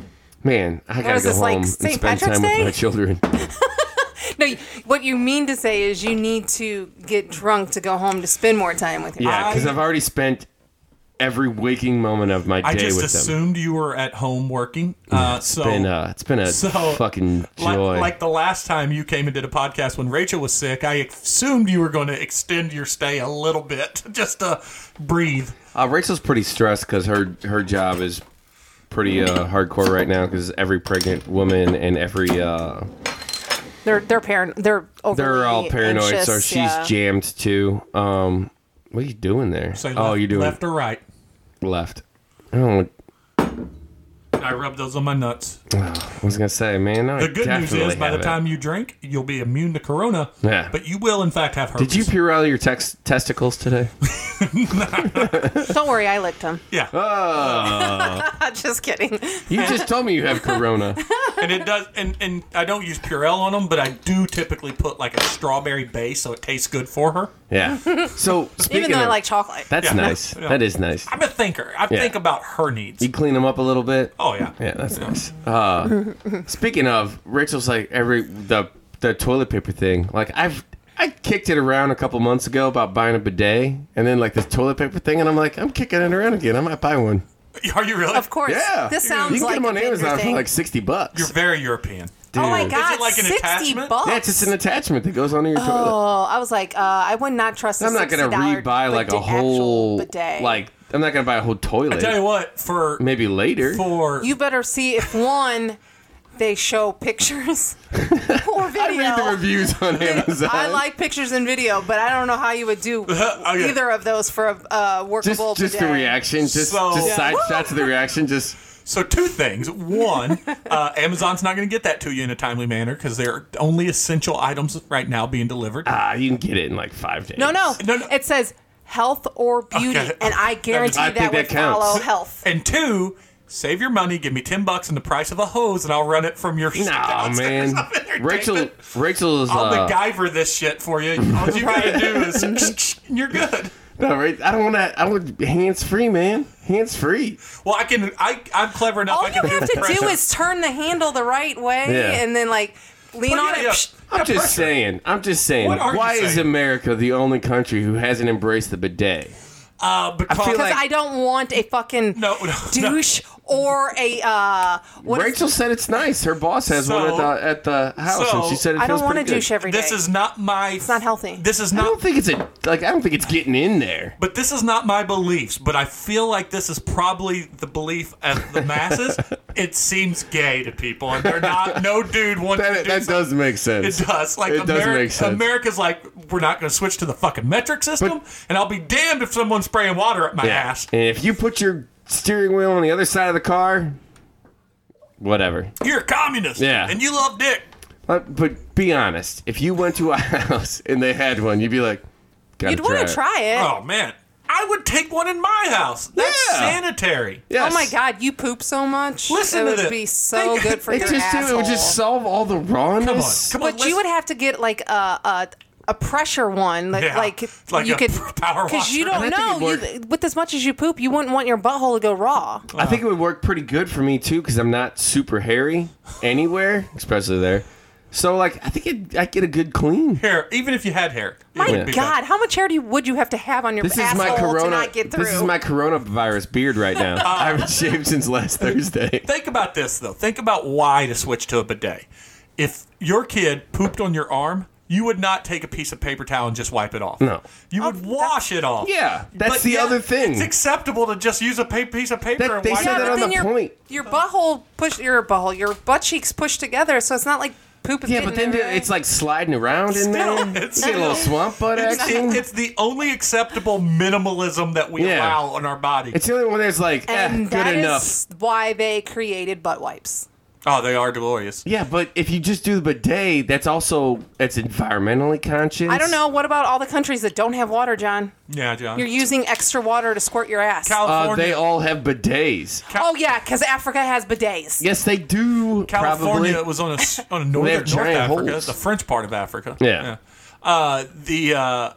Man, I gotta is go this, like, home and Saint spend Patrick's time Day? with my children. No, what you mean to say is you need to get drunk to go home to spend more time with your Yeah, because I- I've already spent every waking moment of my I day just with them. assumed you were at home working. Uh, so Been, uh, it's been a So, fucking like, joy. like the last time you came and did a podcast when Rachel was sick, I assumed you were going to extend your stay a little bit just to breathe. Uh, Rachel's pretty stressed because her her job is pretty uh, hardcore right now because every pregnant woman and every uh, They're they're parent. They're overly they're all paranoid. anxious, So she's yeah. jammed too. Um, what are you doing there? Say oh, left, you're doing left or right. left. I don't. know I rubbed those on my nuts. what- I was gonna say, man. I The good news definitely is, by the have it. time you drink, you'll be immune to corona. Yeah. But you will, in fact, have herpes. Did you pure out your tex- testicles today? Don't worry, I licked them. Yeah. Oh, Just kidding. you just told me you have corona. And it does, and, and I don't use Purell on them, but I do typically put like a strawberry base so it tastes good for her. Yeah. So speaking Even though of, I like chocolate. that's Yeah. nice. Yeah. That is nice. I'm a thinker. I Yeah. think about her needs. You clean them up a little bit. Oh yeah. Yeah, that's nice. Uh, speaking of, Rachel's like every the the toilet paper thing. Like I've I kicked it around a couple months ago about buying a bidet, and then like this toilet paper thing, and I'm like, I'm kicking it around again. I might buy one. Are you really? Of course. Yeah, This you sounds can like get them on a bigger Amazon for thing. like sixty bucks. You're very European. Dude. Oh my god, Is it like an sixty attachment? bucks. Yeah, it's just an attachment that goes onto your toilet. Oh, I was like, uh, I would not trust. I'm a not gonna sixty dollar rebuy like a bidet- actual whole bidet. like. I'm not gonna buy a whole toilet. I tell you what, for Maybe later. for You better see if one they show pictures or video. I read the reviews on Amazon. I like pictures and video, but I don't know how you would do Oh, yeah. either of those for a uh, workable just just the bidet. reaction, just So- just Yeah. side shots of the reaction, just. So two things. One, uh, Amazon's not going to get that to you in a timely manner because they're only essential items right now being delivered. Ah, you can get it in like five days. No, no, No, no. It says health or beauty, Okay. and I guarantee I that think would that counts. follow health. And two, save your money, give me ten bucks and the price of a hose, and I'll run it from your. No, downstairs. man. I'm entertained. Rachel, Rachel's. I'll Uh, MacGyver this shit for you. All you gotta do is, and you're good. no, right? I don't want to. I want hands free, man. Hands free. Well, I can. I I'm clever enough. All I you can have to pressure. do is turn the handle the right way, Yeah. and then like lean Well, on yeah, it. yeah. Psh, I'm Yeah, just pressure. saying. I'm just saying. What are you Why is saying? America the only country who hasn't embraced the bidet? Uh, because feel Because like- I don't want a fucking No, no, no. douche or a uh. What is- Rachel said it's nice. Her boss has So- one at the at the house, so- and she said it I feels don't want a pretty good. douche every day. this is not my. It's not healthy. This is I not. don't think it's a like. I don't think it's getting in there. But this is not my beliefs. But I feel like this is probably the belief of the masses. It seems gay to people, and they're not. No dude wants to That, do that something. does make sense. It does. Like It does Ameri- make sense. America's like, we're not going to switch to the fucking metric system, and I'll be damned if someone's spraying water up my Yeah. ass. And if you put your steering wheel on the other side of the car, whatever. You're a communist, Yeah. and you love dick. But, but be honest. If you went to a house and they had one, you'd be like, gotta You'd want try to it. try it. Oh man, I would take one in my house. That's Yeah. sanitary. Yes. Oh my God, you poop so much. Listen it to would this. be so Think- good for It your just asshole. it would just solve all the rawness. Come on, But you would have to get like a a, a pressure one, like Yeah, like, like you a could power because you washer. don't And I think know it'd you, with as much as you poop, you wouldn't want your butthole to go raw. I think it would work pretty good for me too because I'm not super hairy anywhere, especially there. So like, I think it'd, I'd get a good clean. Hair, even if you had hair. it My would be God, fine. how much hair do you, would you have to have on your This is asshole my to corona. not get through? This is my coronavirus beard right now. I haven't shaved since last Thursday. Think about this though. Think about why to switch to a bidet. If your kid pooped on your arm, you would not take a piece of paper towel and just wipe it off. No. You would wash it off. Yeah, that's But the yet, other thing. It's acceptable to just use a pa- piece of paper That- and they wipe said it that off. on then the your, point. your butthole push your butthole, your butt cheeks pushed together, so it's not like poop is Yeah, getting but then everywhere. it's like sliding around in there. Still, You it's get a little still- swamp butt It's, action. it's the only acceptable minimalism that we Yeah. allow on our body. It's the only one that's like, eh, and good that enough. is why they created butt wipes. Oh, they are glorious. Yeah, but if you just do the bidet, that's also it's environmentally conscious. I don't know. What about all the countries that don't have water, John? Yeah, John. You're using extra water to squirt your ass. Uh, California. they all have bidets. oh yeah, because Africa has bidets. Yes, they do. California Probably. was on a s- on a They northern have North giant Africa, holes. the French part of Africa. Yeah. Uh, the uh, uh,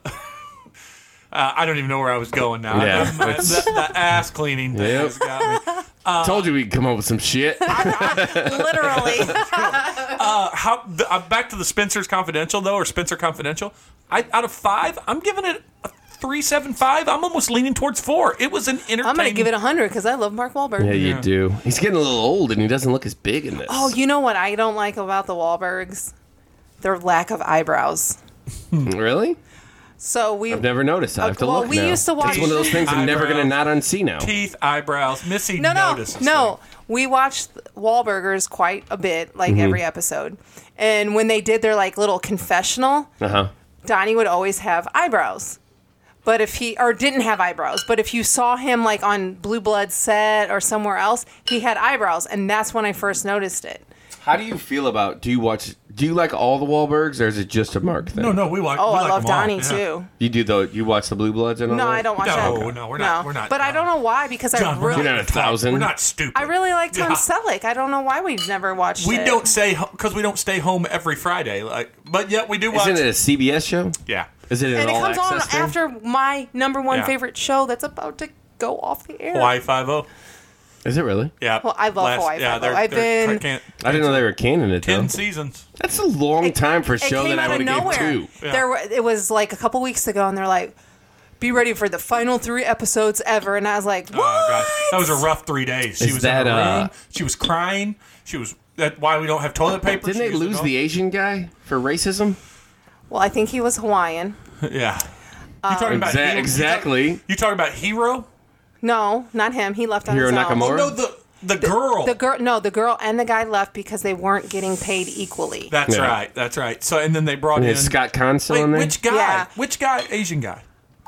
I don't even know where I was going now. Yeah, the, the, the ass cleaning thing Yep. has got me. Told you we'd come up with some shit. Literally. Uh, how the, uh, back to the Spencer's Confidential though, or Spencer Confidential? I out of five, I'm giving it a three seven five. I'm almost leaning towards four. It was an entertaining. I'm gonna give it a hundred because I love Mark Wahlberg. Yeah, you Yeah. do. He's getting a little old, and he doesn't look as big in this. Oh, you know what I don't like about the Wahlbergs? Their lack of eyebrows. really? So we I've never noticed. I have to well, look we now. used to watch- It's one of those things I'm never Eyebrows. going to not unsee now. teeth, eyebrows. Missy no no notices. no. We watched Wahlburgers quite a bit, like Mm-hmm. every episode. And when they did their like little confessional, Uh huh. Donnie would always have eyebrows. But if he, or didn't have eyebrows, but if you saw him like on Blue Blood set or somewhere else, he had eyebrows. And that's when I first noticed it. How do you feel about? Do you watch? Do you like all the Wahlbergs, or is it just a Mark thing? No, no, we watch. Oh, we I like love them all. Donnie Yeah. too. You do though. You watch the Blue Bloods and all No, that? I don't watch No, that. no, we're not- we're not, But I don't know why because John, I we're really, You're not a thousand. We're not stupid. I really like Tom Yeah. Selleck. I don't know why we've never watched We it. don't stay because we don't stay home every Friday. Like, but yet we do watch. Isn't it a C B S show? Yeah. Is it an And it all comes on access thing? after my number one Yeah. favorite show that's about to go off the air. Hawaii Five O. Is it really? Yeah. Well, I love Hawaii Yeah, Five-O. they're, I've they're, been- can't, I didn't know they were canon it though. ten seasons. That's a long time for a It show came that I out of would have nowhere. gave two. Yeah. There, were, it was like a couple weeks ago, and they're like, "Be ready for the final three episodes ever." And I was like, "What?" Oh god, that was a rough three days. She Is was that, in her room. uh, She was crying. She was. That's why we don't have toilet paper. Didn't She they used to lose go- the Asian guy for racism? Well, I think he was Hawaiian. Yeah. You talking about Exa- Hero- exactly. You talking about Hero? No, not him. He left on Hiro his own. Nakamura? Oh no, the The girl. The girl, no, the girl and the guy left because they weren't getting paid equally. That's Yeah. right. That's right. So and then they brought And in is Scott Conn still Wait, in there? which guy? Yeah. Which guy? Asian guy.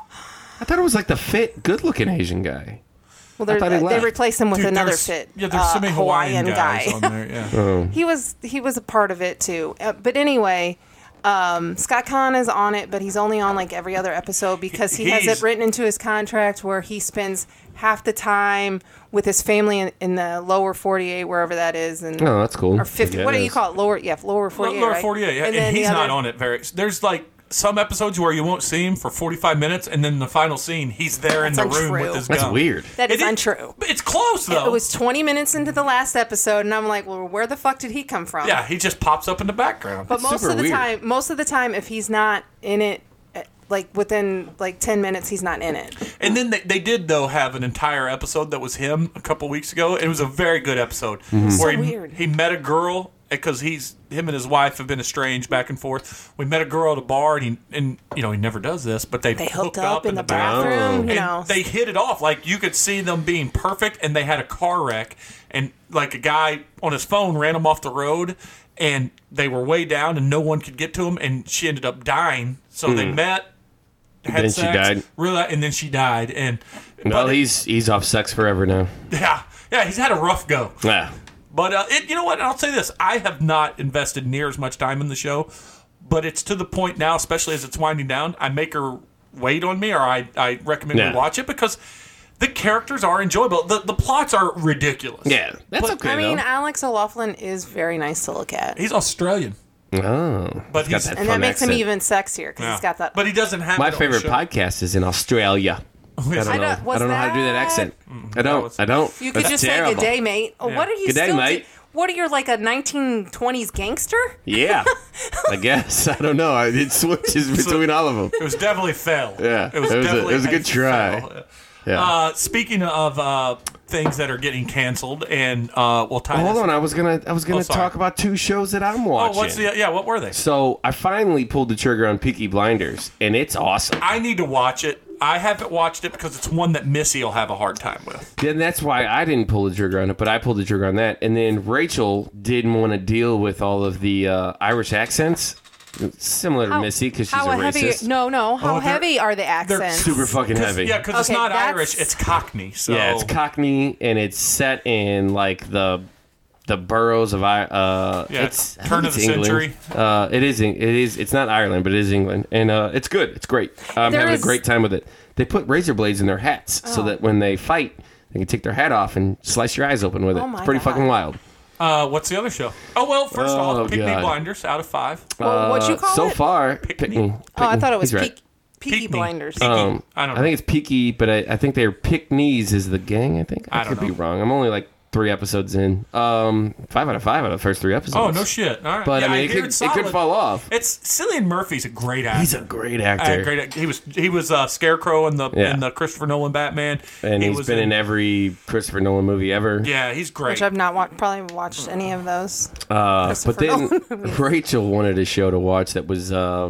I thought it was like the fit, good-looking Asian guy. Well, they're- thought he they left. replaced him with Dude, another there's- fit. Yeah, there's so uh, many Hawaiian, guys guy. on there. Yeah. Oh. he was he was a part of it too. Uh, but anyway, um, Scott Conn is on it, but he's only on like every other episode because he has He's- it written into his contract where he spends half the time with his family in, in the lower forty-eight, wherever that is, and Oh, that's cool. or fifty. Yeah, what it do you is. call it? Lower, yeah, lower forty-eight. Lower right? forty-eight. Yeah. And, then the he's not other- on it very. There's like some episodes where you won't see him for forty-five minutes, and then the final scene, he's there in the That's room untrue. with his That's gun. weird. That is It untrue. It's close though. It was twenty minutes into the last episode, and I'm like, well, where the fuck did he come from? Yeah, he just pops up in the background. But most super of the weird. time, most of the time, if he's not in it, eh, like within like ten minutes, he's not in it. And then they, they did though have an entire episode that was him a couple weeks ago. It was a very good episode where So he, weird. he met a girl because he's him and his wife have been estranged back and forth. We met a girl at a bar and he and you know he never does this, but they They hooked up in the back. bathroom, you And know. they hit it off. Like you could see them being perfect, and they had a car wreck, and like a guy on his phone ran them off the road, and they were way down, and no one could get to them, and she ended up dying. So they met. Had Then she sex, died. Really, and then she died. And Well, but- he's he's off sex forever now. yeah, yeah, he's had a rough go. Yeah. But uh, it, you know what? I'll say this: I have not invested near as much time in the show, but it's to the point now, especially as it's winding down. I make her wait on me, or I, I recommend Yeah. we watch it because the characters are enjoyable. The the plots are ridiculous. Yeah. That's But- okay, I mean, though. Alex O'Loughlin is very nice to look at, he's Australian, Oh. but Got he's that and that fun makes him accent. even sexier because yeah. he's got that. But he doesn't have My it on the favorite show. podcast is in Australia. I don't I know. don't- was I don't know how to do that that- accent. I that don't. was- I don't. you could That's just terrible. say "Good day, mate." Oh, what are you Good day, still? mate. do- What are you like a nineteen twenties gangster? Yeah. I guess. I don't know. I- It switches between all of them. It was definitely fell. Yeah. it was, It was a- definitely it was a good try. fell. Yeah. Uh, speaking of uh, things that are getting canceled, and uh, we'll tie Well, hold this. on. I was gonna. I was gonna Oh, sorry. talk about two shows that I'm Oh, watching. what's the yeah? What were they? So I finally pulled the trigger on Peaky Blinders, and it's awesome. I need to watch it. I haven't watched it because it's one that Missy will have a hard time with. Then that's why I didn't pull the trigger on it, but I pulled the trigger on that. And then Rachel didn't want to deal with all of the uh, Irish accents, similar to Missy because she's how a heavy? racist. No, no. How Oh, they're- heavy are the they're accents? Super fucking 'Cause- heavy. Yeah, because it's Okay, not that's- Irish; it's Cockney. So Yeah, it's Cockney, and it's set in like the the boroughs of I. Uh, Yeah, it's I turn think of the it's England. century. Uh, it is. It is. It's not Ireland, but it is England, and uh, it's good. It's great. I'm There having is- a great time with it. They put razor blades in their hats so Oh. that when they fight, they can take their hat off and slice your eyes open with it. Oh my it's pretty God. fucking wild. Uh, what's the other show? Oh well, first Oh, off, Pick Me God. Blinders out of five. Well, what'd you Uh, call so it? far, Pick pick me. me. Oh, I thought it was He's right. Peak, Peaky Peak Me. Blinders. Peaky. Um, I don't know. I think it's Peaky, but I, I think they're Pickneys is the gang. I think I, I don't could be know. wrong. I'm only like three episodes in. Um, five out of five out of the first three episodes. Oh no shit! All right, But Yeah, I mean, it hear could, it's it could solid. fall off. It's Cillian Murphy's a great actor. He's a great Uh, actor, great. act- He was he was uh, Scarecrow in the Yeah. in the Christopher Nolan Batman, and he he's was been in, every Christopher Nolan movie ever. Yeah, he's great. Which I've not wa- probably watched any of those. Uh, but Christopher then Nolan movies. Rachel wanted a show to watch that was uh,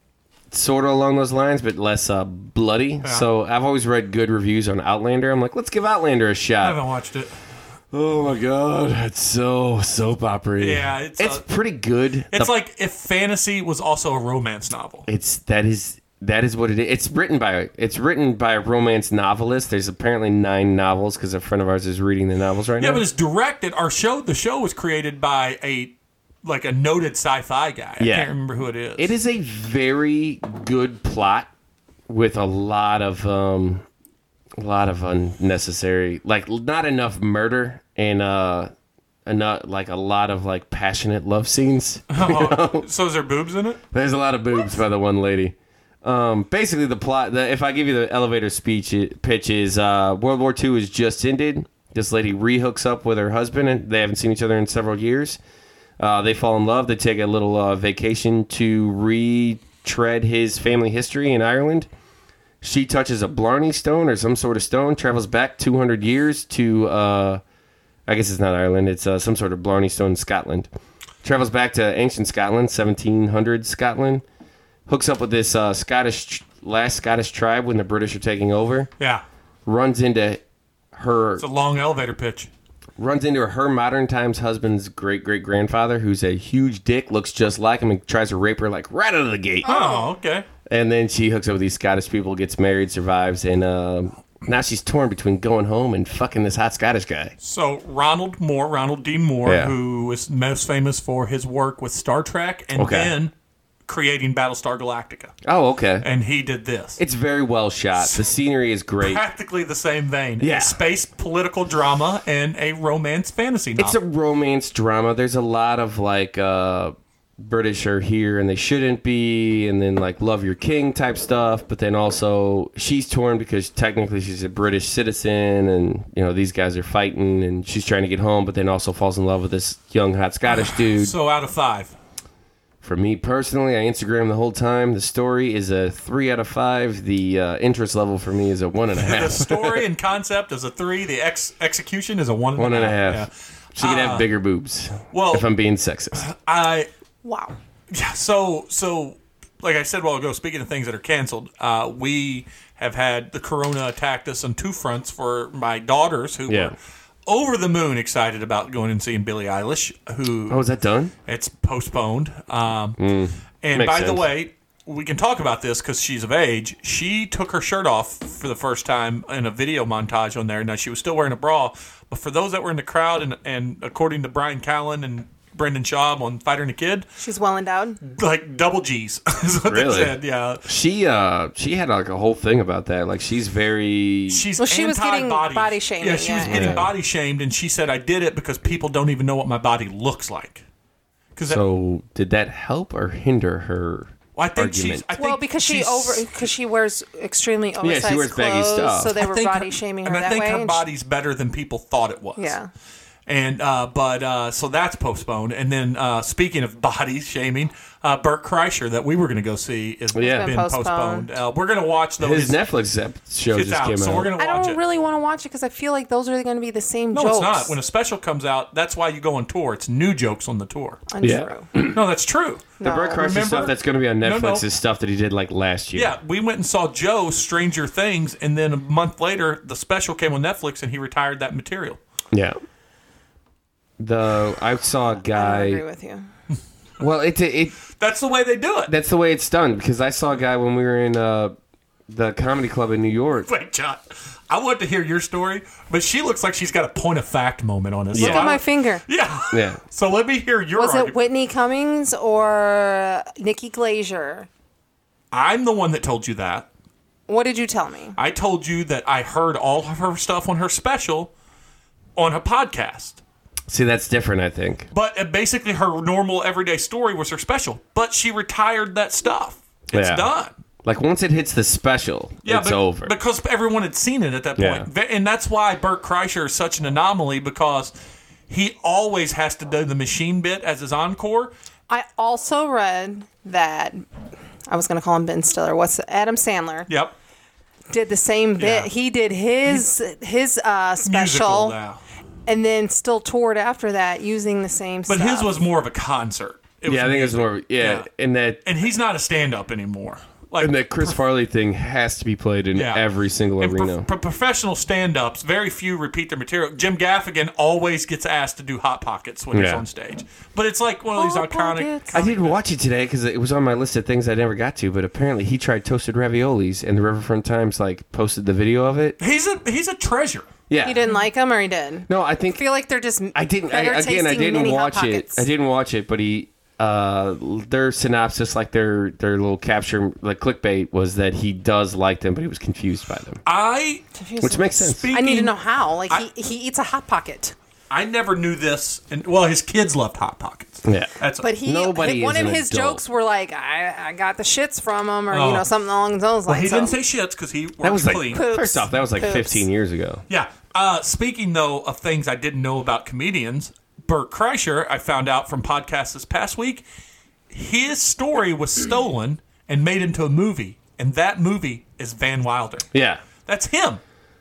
sort of along those lines, but less uh, bloody. So I've always read good reviews on Outlander. I'm like, let's give Outlander a I shot. haven't watched it. Oh my god, it's so soap opera. Yeah, it's, it's uh, pretty good. It's The- like if fantasy was also a romance novel. it's that is that is what it is. It's written by it's written by a romance novelist. There's apparently nine novels because a friend of ours is reading the novels right Yeah, now. but it's directed. Our show, the show was created by a like a noted sci-fi guy. I Yeah. can't remember who it is. It is a very good plot with a lot of um, a lot of unnecessary, like not enough murder and uh, enough like a lot of like passionate love scenes. Oh, so is there boobs in it? There's a lot of boobs by the one lady. Um, basically, the plot. The, if I give you the elevator speech it, pitch is uh, World War Two has just ended. This lady rehooks up with her husband, and they haven't seen each other in several years. Uh, they fall in love. They take a little uh, vacation to retread his family history in Ireland. She touches a Blarney stone or some sort of stone, travels back two hundred years to, uh, I guess it's not Ireland, it's uh, some sort of Blarney stone in Scotland. Travels back to ancient Scotland, seventeen hundreds Scotland. Hooks up with this uh, Scottish, last Scottish tribe when the British are taking over. Yeah, Runs into her it's a long elevator pitch. runs into her modern times husband's great great grandfather, who's a huge dick, looks just like him, and tries to rape her like right out of the gate. Oh, okay. And then she hooks up with these Scottish people, gets married, survives, and uh, now she's torn between going home and fucking this hot Scottish guy. So Ronald Moore, Ronald D. Moore, Yeah. who is most famous for his work with Star Trek and Okay. then creating Battlestar Galactica. Oh, okay. And he did this. It's very well shot. The scenery is great. Practically the same vein. Yeah. A space political drama and a romance fantasy novel. It's a romance drama. There's a lot of like uh, British are here and they shouldn't be, and then like love your king type stuff. But then also she's torn because technically she's a British citizen, and you know these guys are fighting, and she's trying to get home, but then also falls in love with this young hot Scottish dude. So out of five. For me personally, I Instagram the whole time. The story is a three out of five. The uh, interest level for me is a one and a The half. story and concept is a three. The ex- execution is a one and One and a half. half. She could have bigger boobs. well- if I'm being sexist. I Wow. yeah. So so like I said a while ago, speaking of things that are canceled, uh, we have had the corona attacked us on two fronts for my daughters who Yeah. were over the moon excited about going and seeing Billie Eilish, who Oh, is that done? it's postponed. Um, and Mm. makes by the sense. way, we can talk about this because she's of age. She took her shirt off for the first time in a video montage on there. Now, she was still wearing a bra, but for those that were in the crowd, and, and according to Brian Callen and Brendan Schaub on Fighter and the Kid, She's well endowed. like double G's is what Really? they said. Yeah. She uh she had like a whole thing about that. Like she's very She's Well, she was getting anti-body. body shaming, Yeah, she was yeah. getting Yeah. body shamed, and she said, I did it because people don't even know what my body looks like. Because So did that help or hinder her well, I think argument? she's. I think Well, because she she's- over because she wears extremely oversized she wears baggy clothes, stuff. so they I were think body her- shaming her and I that think way. her and she- body's better than people thought it was. yeah. And uh, but uh, so that's postponed. And then uh, speaking of body shaming, uh, Burt Kreischer that we were going to go see is Yeah. been Been postponed. postponed. Uh, we're going to watch though. his his- Netflix ep- show it's just out, came so out. we're going to I watch don't it. really want to watch it because I feel like those are going to be the same no, jokes. it's not. When a special comes out, that's why you go on tour. It's new jokes on the tour. Untrue. Yeah. No, that's true. the Burt No. Kreischer Remember? stuff that's going to be on No, Netflix no. is stuff that he did like last year. Yeah, we went and saw Joe Stranger Things, and then a month later, the special came on Netflix, and he retired that material. Yeah. The I saw a I don't agree guy. with you. Well, it it That's the way they do it. that's the way it's done because I saw a guy when we were in uh, the comedy club in New York. Wait, John. I want to hear your story, but she looks like she's got a point of fact moment on this. Look Yeah. at my finger. Yeah. Yeah. So let me hear your Was it argument. Whitney Cummings or Nikki Glazer? I'm the one that told you that. What did you tell me? I told you that I heard all of her stuff on her special on her podcast. See, that's different. I think. But uh, basically, her normal everyday story was her special. But she retired that stuff. It's Yeah. done. Like once it hits the special, Yeah, it's but- over. because everyone had seen it at that point, Yeah. Ve- and that's why Burt Kreischer is such an anomaly because he always has to do the machine bit as his encore. I also read that I was going to call him Ben Stiller. What's Adam Sandler Yep, did the same bit. Yeah. He did his his uh, musical special, now. and then still toured after that using the same. But stuff. his was more of a concert. It yeah, I think it's music. more. of- Yeah, Yeah. and that And he's not a stand-up anymore. Like and that Chris Farley thing has to be played in Yeah. every single And pro- arena. pro- professional stand-ups, very few repeat their material. Jim Gaffigan always gets asked to do Hot Pockets when he's Yeah. on stage. But it's like one of these Hot iconic... Pockets. I didn't watch it today because it was on my list of things I never got to. But apparently, he tried toasted raviolis, and the Riverfront Times like posted the video of it. He's a he's a treasure. Yeah, He didn't like him, or he did. No, I think I feel like they're just. I didn't. I, better again, I tasting didn't mini Hot watch it. Pockets. I didn't watch it, but he. Uh, their synopsis, like their their little capture, like clickbait, was that he does like them, but he was confused by them, I which makes sense. speaking, I need to know how. Like I- he, he eats a hot pocket, I never knew this, and well, his kids loved Hot Pockets. Yeah. That's but he Nobody one is of an his adult. jokes were like, "I I got the shits from him," or Oh. you know something along those well, lines. he So- didn't say shits because he worked That was like clean. Poops. first off, that was like Poops. fifteen years ago. Yeah. Uh, speaking though of things I didn't know about comedians, Burt Kreischer, I found out from podcasts this past week, his story was stolen and made into a movie, and that movie is Van Wilder. Yeah, That's him.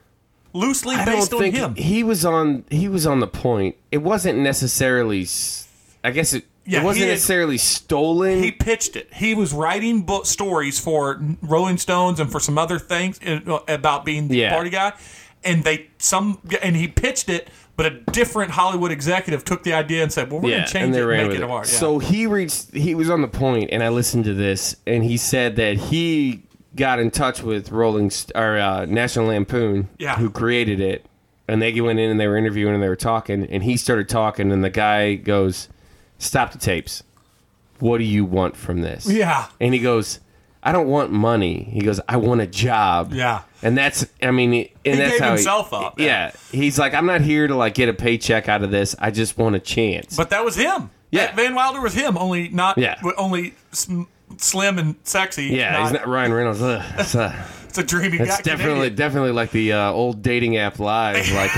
Loosely I based don't on think him. he was on. He was on the point. It wasn't necessarily. s- I guess it. Yeah, it wasn't he had- necessarily stolen. He pitched it. He was writing book stories for Rolling Stones and for some other things uh, about being the Yeah. party guy, and they some and he pitched it, but a different Hollywood executive took the idea and said, well, we're Yeah, going to change and they it and ran make with it it. art. Yeah. So he reached. He was on the point, and I listened to this, and he said that he got in touch with Rolling St- or uh, National Lampoon, Yeah. who created it, and they went in and they were interviewing and they were talking, and he started talking, and the guy goes, "Stop the tapes. What do you want from this?" Yeah. And he goes, "I don't want money." He goes, "I want a job." Yeah. And that's, I mean, and He that's gave how himself he, up. Yeah. He's like, "I'm not here to like get a paycheck out of this. I just want a chance." But that was him. Yeah. Van Wilder was him, only not, Yeah. only sm- slim and sexy. yeah, not, he's not Ryan Reynolds. Ugh, it's, uh, It's a dream he it's got. definitely Canadian. definitely like the uh, old dating app live. Like,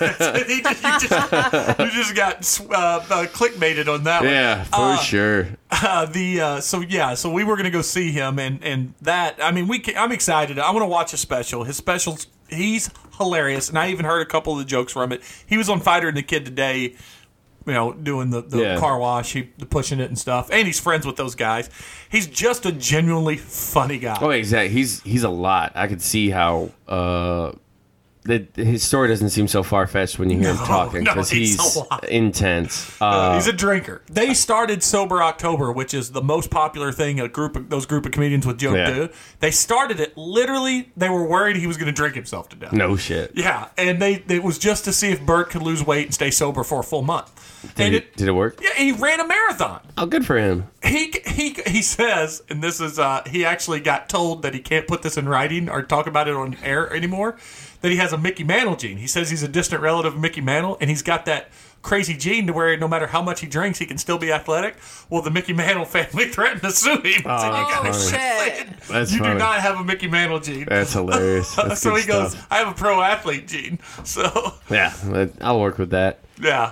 He just- you, just, you just got uh, uh, clickbaited on that one. yeah, for Uh, sure. Uh, the uh, so yeah, so we were gonna go see him, and and that I mean we can, I'm excited. I want to watch his special. His specials, he's hilarious, and I even heard a couple of the jokes from it. He was on Fighter and the Kid today, you know, doing the, the Yeah. car wash, he pushing it and stuff, and he's friends with those guys. He's just a genuinely funny guy. Oh, exactly. He's he's a lot. I could see how uh, that his story doesn't seem so far fetched when you hear him No, talking no, because he's he's a lot. intense. Uh, Uh, he's a drinker. They started Sober October, which is the most popular thing a group of those group of comedians with joke Yeah. do. They started it literally. They were worried he was going to drink himself to death. no shit. Yeah, and they it was just to see if Bert could lose weight and stay sober for a full month. Did, and it, did it work? yeah, he ran a marathon. Oh, good for him. He he he says, and this is uh, he actually got told that he can't put this in writing or talk about it on air anymore. That he has a Mickey Mantle gene. He says he's a distant relative of Mickey Mantle, and he's got that crazy gene to where no matter how much he drinks, he can still be athletic. Well, the Mickey Mantle family threatened to sue him. Oh, So you that's gotta funny. shit. That's you funny. do not have a Mickey Mantle gene. That's hilarious. That's so good he goes, stuff. I have a pro athlete gene. So Yeah, but I'll work with that. yeah.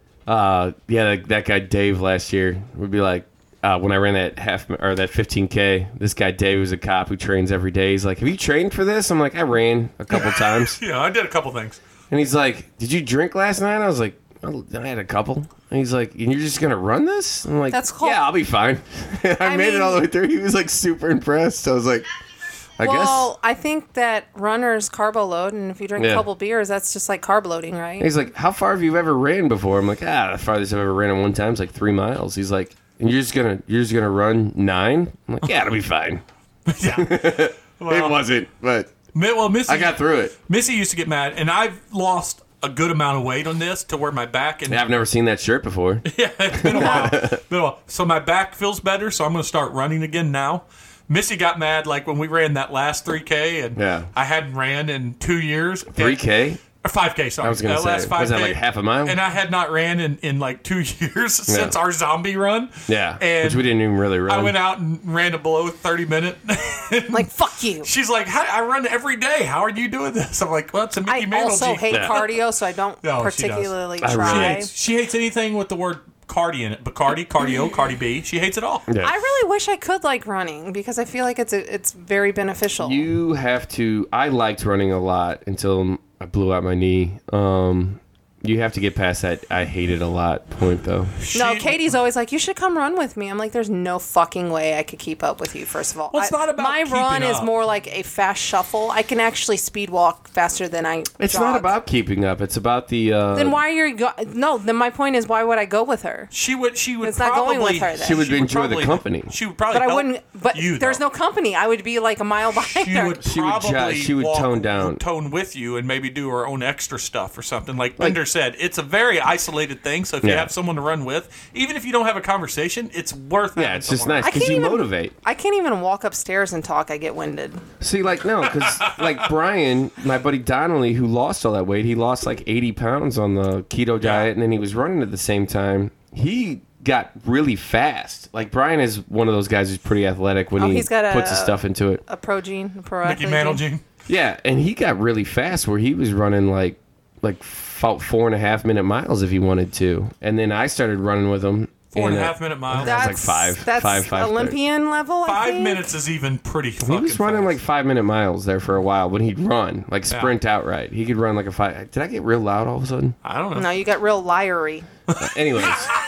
Uh, yeah, that, that guy Dave last year would be like, uh, when I ran that half or that fifteen K, this guy Dave was a cop who trains every day. He's like, "Have you trained for this?" I'm like, "I ran a couple times." Yeah, I did a couple things. And he's like, "Did you drink last night?" I was like, "Well, I had a couple." And he's like, "And you're just gonna run this?" I'm like, That's cool. "Yeah, I'll be fine." I, I made it mean- all the way through. He was like super impressed. I was like, "I Well, I think that runners carbo load, and if you drink Yeah. a couple beers, that's just like carb loading, right? guess." He's like, "How far have you ever ran before?" I'm like, "Ah, the farthest I've ever ran in one time is like three miles." He's like, "And you're just gonna you're just gonna run nine?" I'm like, "Yeah, it'll be fine." Yeah. It Well, wasn't, but Mi- well, Missy, I got through it. Missy used to get mad, and I've lost a good amount of weight on this to where my back and Yeah, I've never seen that shirt before. yeah, it's been a while. Been a while. So my back feels better, so I'm going to start running again now. Missy got mad like when we ran that last three K, and Yeah. I hadn't ran in two years. three K? Or five K, sorry. I was gonna Uh, say, last was that five K. like half a mile? And I had not ran in, in like two years since our zombie run. Yeah, And which we didn't even really run. I went out and ran a below thirty minute. Like, fuck you. She's like, "Hi, I run every day. How are you doing this?" I'm like, "Well, it's a Mickey I Mantle also gene." hate Yeah. cardio, so I don't No, she does. particularly I really- She try. hates, she hates anything with the word Cardi in it. Bacardi, cardio, Cardi B. She hates it all. Yeah. I really wish I could like running because I feel like it's a, it's very beneficial. You have to. I liked running a lot until I blew out my knee. Um, you have to get past that. I hate it a lot. Point though. no, She- Katie's always like, you should come run with me. I'm like, there's no fucking way I could keep up with you, first of all. Well, it's I- not about My keeping run is up. more like a fast shuffle. I can actually speed walk faster than I It's jog. not about keeping up. It's about the. Uh, Then why are you go- No, then my point is, why would I go with her? She would. She would It's not probably. going with her then. She would enjoy the probably- company. She would probably. But I help wouldn't. But you, there's though. no company. I would be like a mile behind She her. would She would probably. ju- she would walk- tone down. tone with you, and maybe do her own extra stuff or something. Like Bender said, it's a very isolated thing. So if you Yeah. have someone to run with, even if you don't have a conversation, it's worth. yeah, having it's just someone. nice I because can't you even- motivate. I can't even walk upstairs and talk. I get winded. See, like no, because like Brian, my buddy Donnelly, who lost all that weight, he lost like eighty pounds on the keto diet, and then he was running at the same time. He got really fast. Like Brian is one of those guys who's pretty athletic when Oh, he he's got a- puts his stuff into it. A pro gene, a pro Mickey athlete Mantle gene. gene. Yeah, and he got really fast where he was running like like f- four and a half minute miles if he wanted to, and then I started running with him. Four and a uh, half minute mile. That- That's like five- That's five, five, Olympian level. I Five think. minutes is even pretty. He Fucking was running fast. like five minute miles there for a while when he'd run, like sprint outright. He could run like a five. Did I get real loud all of a sudden? I don't know. No, you got real liary. Anyways,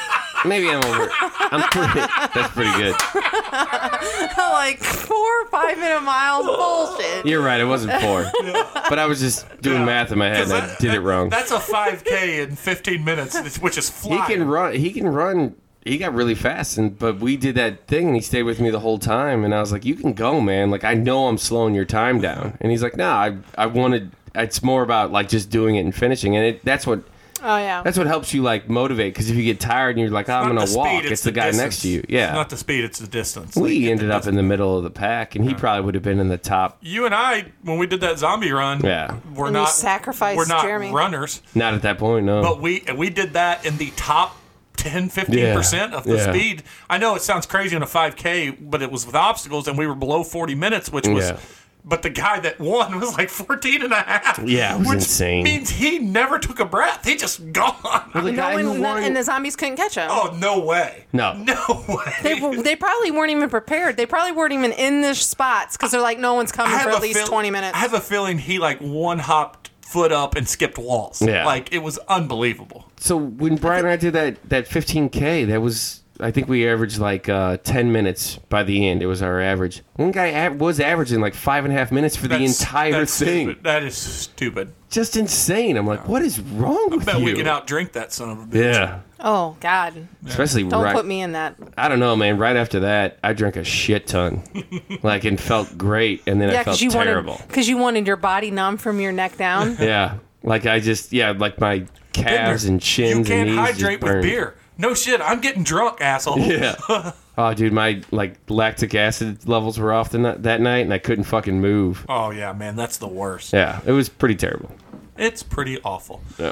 Maybe I'm over. I'm pretty. That's pretty good. Like four or five minute miles. Bullshit. You're right. It wasn't four, but I was just doing Yeah. math in my head. and I did it wrong. That's a five K in fifteen minutes, which is He flying. can run. He can run. He got really fast, and but we did that thing, and he stayed with me the whole time. And I was like, "You can go, man. Like I know I'm slowing your time down." And he's like, "No, I I wanted. It's more about like just doing it and finishing, and it, that's what Oh yeah. that's what helps you like motivate. Because if you get tired and you're like, oh, I'm Not gonna the walk, speed, it's, the, guy distance. next to you. It's Yeah, not the speed, it's the distance. we Like, ended it- up in the middle of the pack, and he probably would have been in the top. You and I, when we did that zombie run, Yeah. we're And you not sacrificed we're not Jeremy. runners, Not at that point, no. but we we did that in the top ten, fifteen percent Yeah. of the Yeah. speed. I know it sounds crazy on a five K, but it was with obstacles, and we were below forty minutes, which was. Yeah. But the guy that won was like fourteen and a half. Yeah, it was which insane. means he never took a breath. He just gone. the No guy who one, won, and the zombies couldn't catch him. Oh, no way. No. No way. They, were- they probably weren't even prepared. They probably weren't even in the spots because they're like, no one's coming I for have at a least feel- twenty minutes. I have a feeling he like one hopped foot up and skipped walls. Yeah. Like it was unbelievable. So when Brian and I did that that fifteen K, that was I think we averaged like uh, ten minutes by the end. It was our average. One guy av- was averaging like five and a half minutes for the That's- entire that's thing. Stupid. That is stupid. Just insane. I'm like, what is wrong with Bet you? we can outdrink that son of a bitch. yeah, oh, God. especially Don't right. put me in that. I don't know, man. Right after that, I drank a shit ton, like and felt great, and then I Yeah, felt because you terrible. wanted because you wanted your body numb from your neck down. Yeah, like I just yeah, like my calves and You shins and can't knees hydrate just with burned. beer. No shit. I'm getting drunk, asshole. Yeah. Oh, dude, my like lactic acid levels were off the, ni- that night, and I couldn't fucking move. Oh yeah, man. That's the worst. Yeah, it was pretty terrible. It's pretty awful. Yeah.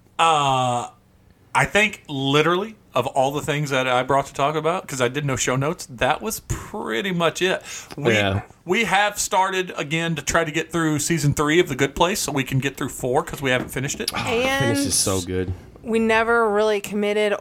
I think literally of all the things that I brought to talk about, because I did no show notes, that was pretty much it. We Yeah. we have started again to try to get through season three of The Good Place, so we can get through four because we haven't finished it. And Finish is so good. we never really committed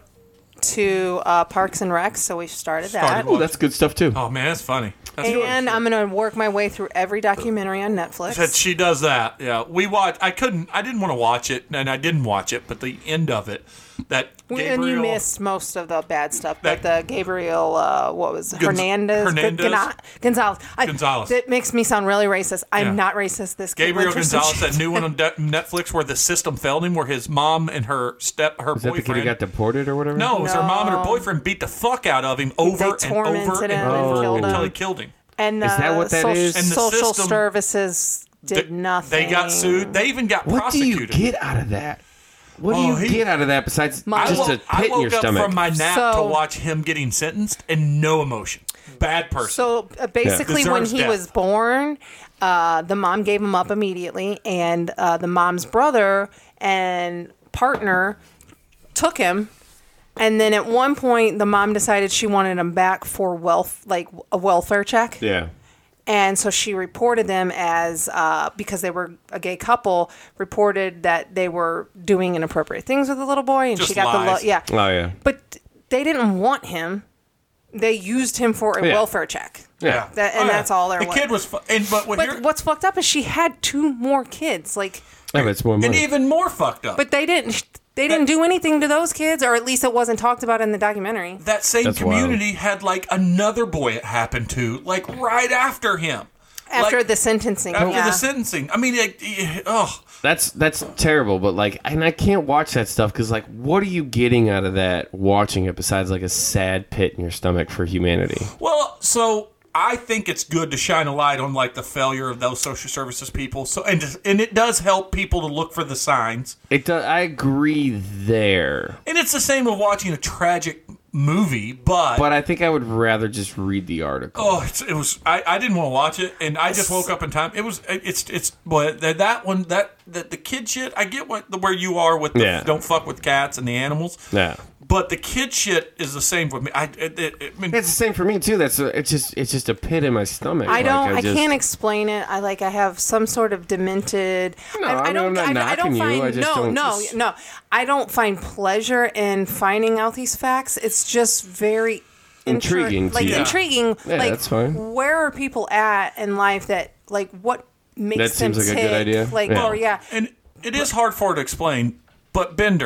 to uh, Parks and Rec, so we started that. Started Oh, that's good stuff too. Oh man, that's funny. That's good. And I'm going to work my way through every documentary on Netflix. That she does that. Yeah, we watch. I couldn't. I didn't want to watch it, and I didn't watch it. But the end of it, that Gabriel, And you missed most of the bad stuff. That- But the Gabriel, uh, what was it? Hernandez? Hernandez? Gona- Gonzalez. I, Gonzalez. That makes me sound really racist. I'm Yeah. not racist. This kid Gabriel went through some Gonzalez, shit. that new one on De- Netflix where the system failed him, where his mom and her step, her Is that the kid who boyfriend. got deported or whatever? no, it was her mom and her No. boyfriend beat the fuck out of him over They and over tormented and him and over killed until him. he killed him. And Is that uh, what that social, is? And the social system- services did They- nothing. They got sued. They even got What do you prosecuted. get out of that? What do Oh, you he- get out of that besides My- just I, a wo- I pit in woke your up stomach? from my nap So- to watch him getting sentenced and no emotion. Bad person. So uh, basically, when Deserves he death. was born, uh, the mom gave him up immediately, and uh, the mom's brother and partner took him. And then at one point, the mom decided she wanted him back for wealth, like a welfare check. yeah. And so she reported them as, uh, because they were a gay couple, reported that they were doing inappropriate things with the little boy, and Just she got the lies. lo- yeah. Oh yeah. But they didn't want him. They used him for a Yeah. welfare check. Yeah. That, and Oh, yeah. that's all there the was. kid was, fu- and but, what But here- what's fucked up is she had two more kids. Like, Yeah, but it's more and money. even more fucked up. but they didn't. They didn't do anything to those kids, or at least it wasn't talked about in the documentary. that same That's wild. community had like another boy it happened to, like right after him. After Like, the sentencing, after yeah. the sentencing. I mean, it, it, oh, That's that's terrible, but like, and I can't watch that stuff because like, what are you getting out of that watching it besides like a sad pit in your stomach for humanity? well, so I think it's good to shine a light on like the failure of those social services people. So and and it does help people to look for the signs. It does. I agree there, And it's the same with watching a tragic movie, but, but I think I would rather just read the article. oh, it's, it was I, I didn't want to watch it, and I just woke up in time. It was it's it's but that that one that that the kid shit. I get what the where you are with the Yeah. don't fuck with cats and the animals. Yeah. But the kid shit is the same with me. I, it, it, it, I mean, It's the same for me too. That's a, it's just it's just a pit in my stomach. I Like, don't. I, just- can't explain it. I like. I have some sort of demented. No, I, I mean, I'm not I, I knocking don't you, find. I just no, don't- no, just- no. I don't find pleasure in finding out these facts. It's just very intri- Intriguing to Like you. intriguing. Yeah, like that's fine. where are people at in life that like what makes That them seems like a tick? good idea. Like Yeah. or yeah. and it is hard for her to explain. But Bender,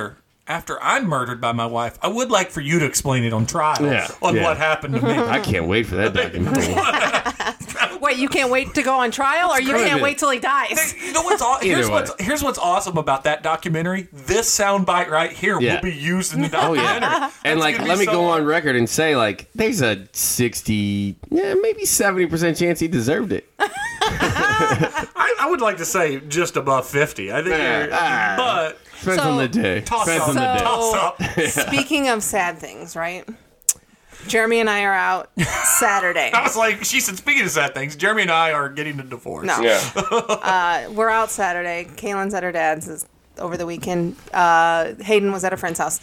after I'm murdered by my wife, I would like for you to explain it on trial Yeah, on yeah. what happened to me. I can't wait for that documentary. Wait, you can't wait to go on trial, or you Prove can't it. wait till he dies? You know what's aw- here's Either what's way. here's what's awesome about that documentary. This soundbite right here Yeah. will be used in the Oh documentary. yeah, and That's like gonna let be me so go awesome. on record and say like there's a sixty, yeah, maybe seventy percent chance he deserved it. I, I would like to say just above fifty. I think, Yeah. you're- Ah. but Depends So- on the day. toss Depends up, on the day. toss up. Speaking of sad things, right? Jeremy and I are out Saturday. I was like, she said, speaking of sad things, Jeremy and I are getting a divorce. No. Yeah. We're out Saturday. Kaylin's at her dad's this- over the weekend. Uh, Hayden was at a friend's house.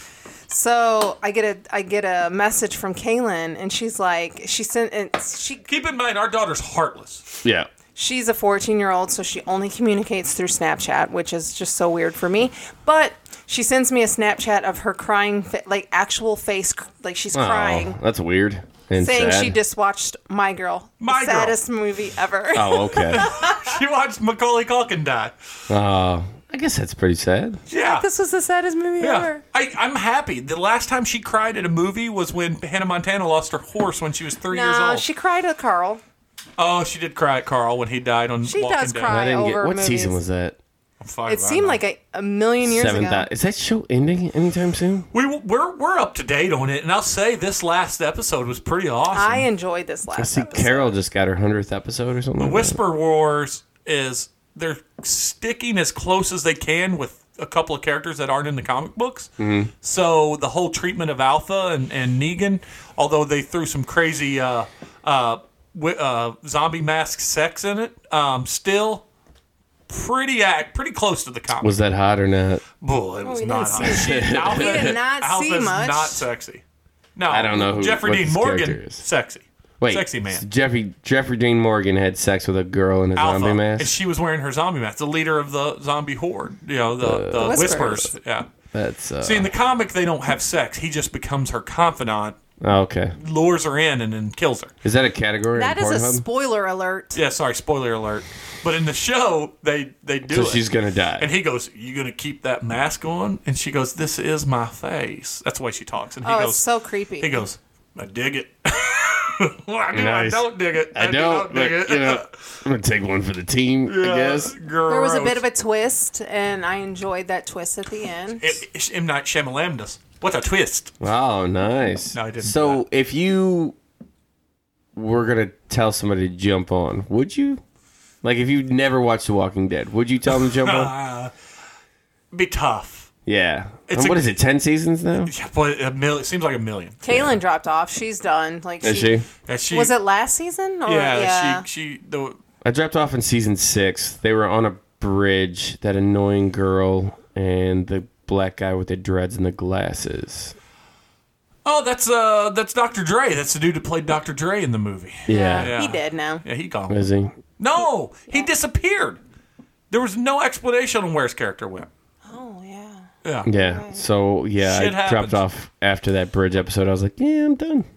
So I get a I get a message from Kaylin, and she's like, she sent it. She Keep in mind, our daughter's heartless. Yeah. she's a fourteen year old, so she only communicates through Snapchat, which is just so weird for me. But she sends me a Snapchat of her crying, fa- like actual face, cr- like she's crying, Oh, that's weird. And saying sad. she just watched My Girl, My the Girl. saddest movie ever. Oh, okay. She watched Macaulay Culkin die. Uh, I guess that's pretty sad. Yeah. This was the saddest movie Yeah. ever. I, I'm happy. The last time she cried at a movie was when Hannah Montana lost her horse when she was three years No, old. she cried at Carl. Oh, she did cry at Carl when he died on She Walking does Dead. cry. I didn't over get what movies. season was that? I'm fine It with seemed that. like a, a million years Seventh. ago. Is that show ending anytime soon? we we're we're up to date on it, and I'll say this last episode was pretty awesome. I enjoyed this last I see episode. Carol just got her hundredth episode or something. The like Whisper Wars is they're sticking as close as they can with a couple of characters that aren't in the comic books. Mm-hmm. So the whole treatment of Alpha and, and Negan, although they threw some crazy uh, uh, wi- uh, zombie mask sex in it, um, still pretty act pretty close to the comic. that. Was that hot or not? Bull, it was we not. didn't hot. see- Alpha, We did not see Alpha's much. not sexy. No, I don't know who- Jeffrey what Dean this Morgan, character is. sexy. Wait, Sexy man. Jeffrey Jeffrey Dean Morgan had sex with a girl in a Alpha, zombie and mask. she was wearing her zombie mask. The leader of the zombie horde, you know, the, the, Whispers. whispers. Yeah. That's uh, See, in the comic, they don't have sex. He just becomes her confidant, oh, okay. lures her in, and then kills her. Is that a category? That in is a Pornhub? spoiler alert. Yeah, sorry, spoiler alert. But in the show, they they do So it. she's gonna die. And he goes, "You gonna keep that mask on?" And she goes, "This is my face." That's the way she talks. And he Oh, goes, it's so creepy. He goes, "I dig it." Well, I, do, I Nice. don't dig it. I do don't. not dig but, it. you know, I'm gonna take one for the team. I guess. There was a bit of a twist, and I enjoyed that twist at the end. It, it, M. Night Shyamalan does. What a twist. Oh, nice. No, I didn't do So, that. if you were gonna tell somebody to jump on, would you? Like, if you never watched The Walking Dead, would you tell them to jump on? Be tough. Yeah. It's And what a- is it? Ten seasons now? Yeah, but a million. It seems like a million. Kaylin dropped off. She's done. Like Is she? Yeah, she, Was it last season? Or, Yeah, yeah. she she the I dropped off in season six. They were on a bridge. That annoying girl and the black guy with the dreads and the glasses. oh that's uh that's Doctor Dre. That's the dude that played Doctor Dre in the movie. Yeah. Yeah. He dead now. Yeah, he gone. Is he? No, he disappeared. There was no explanation on where his character went. Oh yeah. Yeah. Yeah. So yeah, Shit I happens. dropped off after that bridge episode. I was like, yeah, I'm done.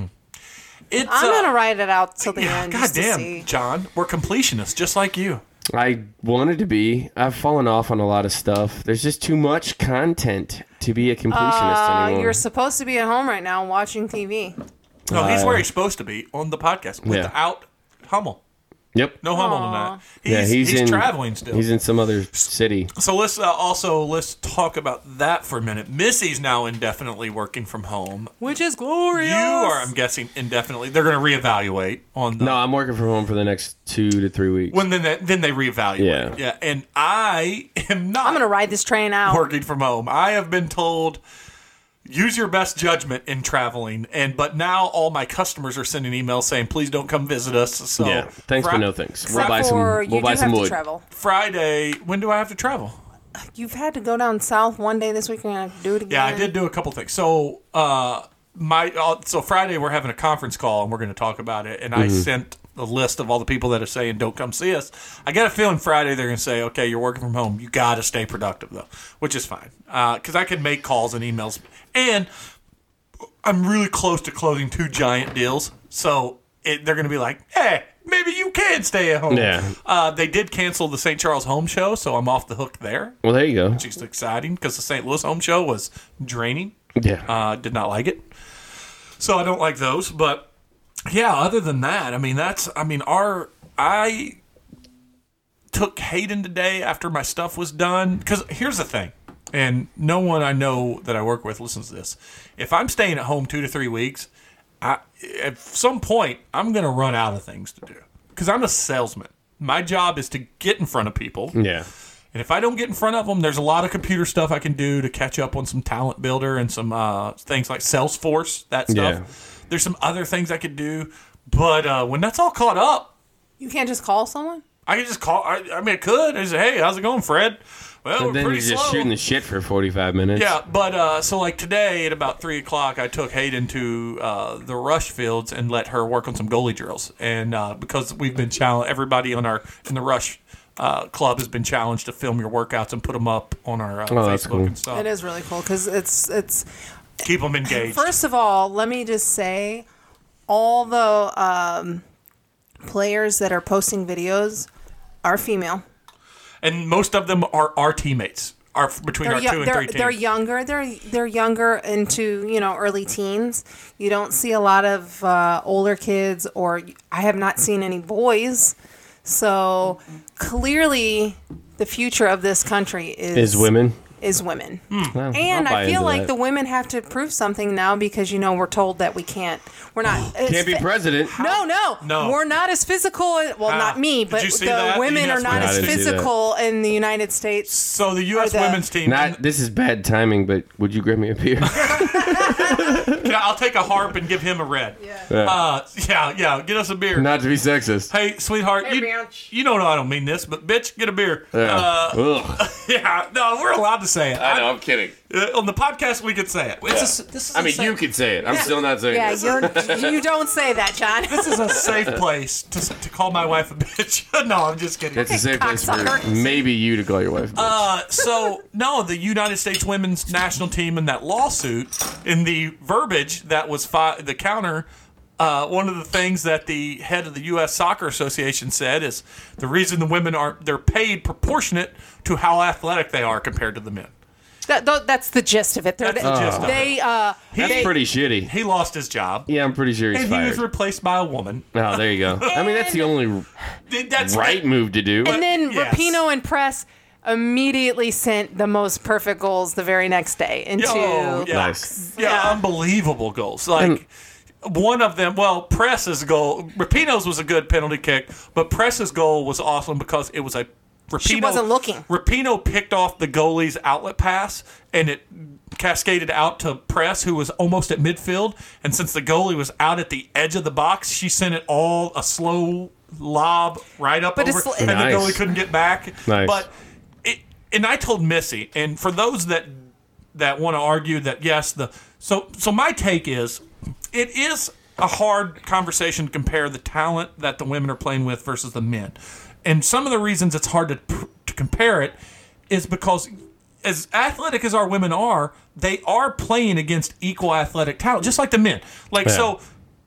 It's I'm uh, gonna write it out till the yeah, end. God just to damn, see. John, we're completionists just like you. I wanted to be. I've fallen off on a lot of stuff. There's just too much content to be a completionist Uh, anymore. you're supposed to be at home right now watching T V. No, he's Uh, where he's supposed to be on the podcast without Hummel. Yep. No Hummel tonight. He's, Yeah, he's, he's in traveling still. He's in some other city. So let's uh, also let's talk about that for a minute. Missy's now indefinitely working from home. Which is glorious. You are, I'm guessing, indefinitely. They're going to reevaluate on the No, I'm working from home for the next two to three weeks. when then they, then they reevaluate. Yeah. yeah. And I am not I'm gonna ride this train out. working from home. I have been told use your best judgment in traveling, and but now all my customers are sending emails saying please don't come visit us. So yeah. Thanks, Fri- but no thanks. We'll Except buy some. for We'll you buy do some have to wood. travel. Friday, when do I have to travel? You've had to go down south one day this week. You're gonna have to do it again. Yeah, I did do a couple things. So, uh, my uh, so Friday we're having a conference call and we're going to talk about it. And I sent a list of all the people that are saying don't come see us. I got a feeling Friday they're going to say, okay, you're working from home. You got to stay productive though, which is fine because I can make calls and emails. And I'm really close to closing two giant deals, so it, they're going to be like, hey, maybe you can stay at home. Yeah. Uh, they did cancel the Saint Charles home show, so I'm off the hook there, Well, there you go. which is exciting because the Saint Louis home show was draining. Yeah. Uh, did not like it. So I don't like those. But yeah, other than that, I mean, that's, I mean, our, I took Hayden today after my stuff was done. Because here's the thing, and no one I know that I work with listens to this. If I'm staying at home two to three weeks, I, at some point, I'm going to run out of things to do. Because I'm a salesman. My job is to get in front of people. Yeah. And if I don't get in front of them, there's a lot of computer stuff I can do to catch up on some Talent Builder and some uh, things like Salesforce, that stuff. Yeah. There's some other things I could do. But uh, when that's all caught up, You can't just call someone? I can just call. I, I mean, I could. I say, hey, how's it going, Fred? Well, And we're then pretty you're just slow. shooting the shit for forty-five minutes. Yeah, but uh, so like today at about three o'clock, I took Hayden to uh, the rush fields and let her work on some goalie drills. And uh, because we've been challenged, everybody on our in the rush uh, club has been challenged to film your workouts and put them up on our uh, Oh, that's Facebook cool. and stuff. It is really cool because it's it's. Keep them engaged. First of all, let me just say, all the um, players that are posting videos are female. And most of them are our teammates. Are between They're, our yo- two and they're, three teams. they're younger. They're they're younger into you know early teens. You don't see a lot of uh, older kids, or I have not seen any boys. So clearly, the future of this country is Is women. is women. Well, And I'll buy I feel into like that. the women have to prove something now because you know we're told that we can't. We're not. it's Can't be fi- president. No, no, No. We're not as physical. Well, How? not me, Did but you see the that? women The are U S not women's as team? I didn't see that. physical in the United States. So the U S Or the- women's team. Not. This is bad timing, but would you grab me a beer? Yeah, I'll take a harp and give him a red. Yeah. Uh, yeah, yeah. Get us a beer. Not to be sexist. Hey, sweetheart, you, bitch. you don't know I don't mean this, but bitch, get a beer. Yeah. Uh, Ugh. yeah, no, we're allowed to say it. I know. I'm kidding. Uh, on the podcast, we could say it. It's a, this is I a mean, safe, you could say it. I'm still not saying Yeah, this. you're you don't say that, John. This is a safe place to, to call my wife a bitch. No, I'm just kidding. It's a safe place for Cocksucker. maybe you to call your wife. a bitch. Uh, so no, the United States women's national team in that lawsuit, in the verbiage that was fi- the counter, uh, one of the things that the head of the U S Soccer Association said is the reason the women aren't they're paid proportionate to how athletic they are compared to the men. That, th- that's the gist of it. They're- That's the gist of it. They uh, That's they, pretty shitty. He lost his job, Yeah, I'm pretty sure he's and he was fired. replaced by a woman. Oh, there you go. I mean, that's the only That's right move to do. And then Yes. Rapinoe and Press immediately sent the most perfect goals the very next day into Oh, yeah. Nice. Yeah, Yeah. unbelievable goals. Like one of them, well, Press's goal, Rapinoe's was a good penalty kick, but Press's goal was awesome because it was a Rapinoe, She wasn't looking. Rapinoe picked off the goalie's outlet pass and it cascaded out to Press, who was almost at midfield. And since the goalie was out at the edge of the box, she sent it all a slow lob right up But over, it's- and Nice. the goalie couldn't get back. Nice. But it, and I told Missy, and for those that that want to argue that yes, the so so my take is it is a hard conversation to compare the talent that the women are playing with versus the men, and some of the reasons it's hard to to compare it is because as athletic as our women are, they are playing against equal athletic talent, just like the men. Like Yeah. so.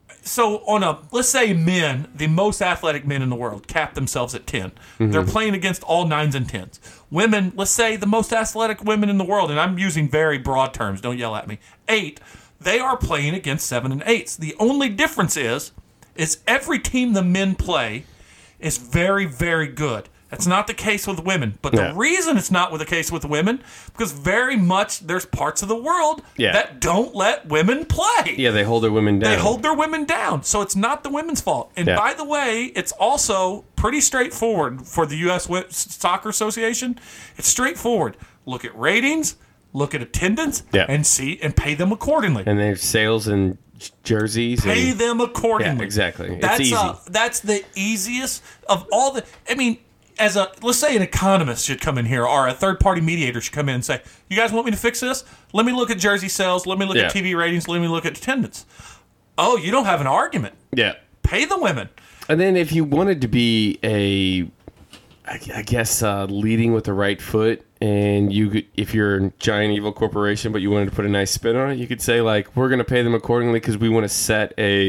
So on a let's say men, the most athletic men in the world cap themselves at ten. They're playing against all nines and tens. Women, let's say the most athletic women in the world, and I'm using very broad terms. Don't yell at me. Eight, they are playing against seven and eights. The only difference is, is every team the men play is very, very good. That's not the case with women. But the Yeah. reason it's not with the case with women, because very much there's parts of the world Yeah. that don't let women play. Yeah, they hold their women down. They hold their women down. So it's not the women's fault. And Yeah. by the way, it's also pretty straightforward for the U S Wo- Soccer Association. It's straightforward. Look at ratings, look at attendance, Yeah. and see and pay them accordingly. and their sales and j- jerseys. Pay and, them accordingly. Yeah, exactly. It's That's easy. Uh, that's the easiest of all the. I mean, as a let's say an economist should come in here, or a third party mediator should come in and say, "You guys want me to fix this? Let me look at jersey sales. Let me look Yeah. at T V ratings. Let me look at attendance." Oh, you don't have an argument. Yeah. Pay the women. And then if you wanted to be a, I, I guess, uh, leading with the right foot, and you could, if you're a giant evil corporation, but you wanted to put a nice spin on it, you could say, like, we're going to pay them accordingly because we want to set a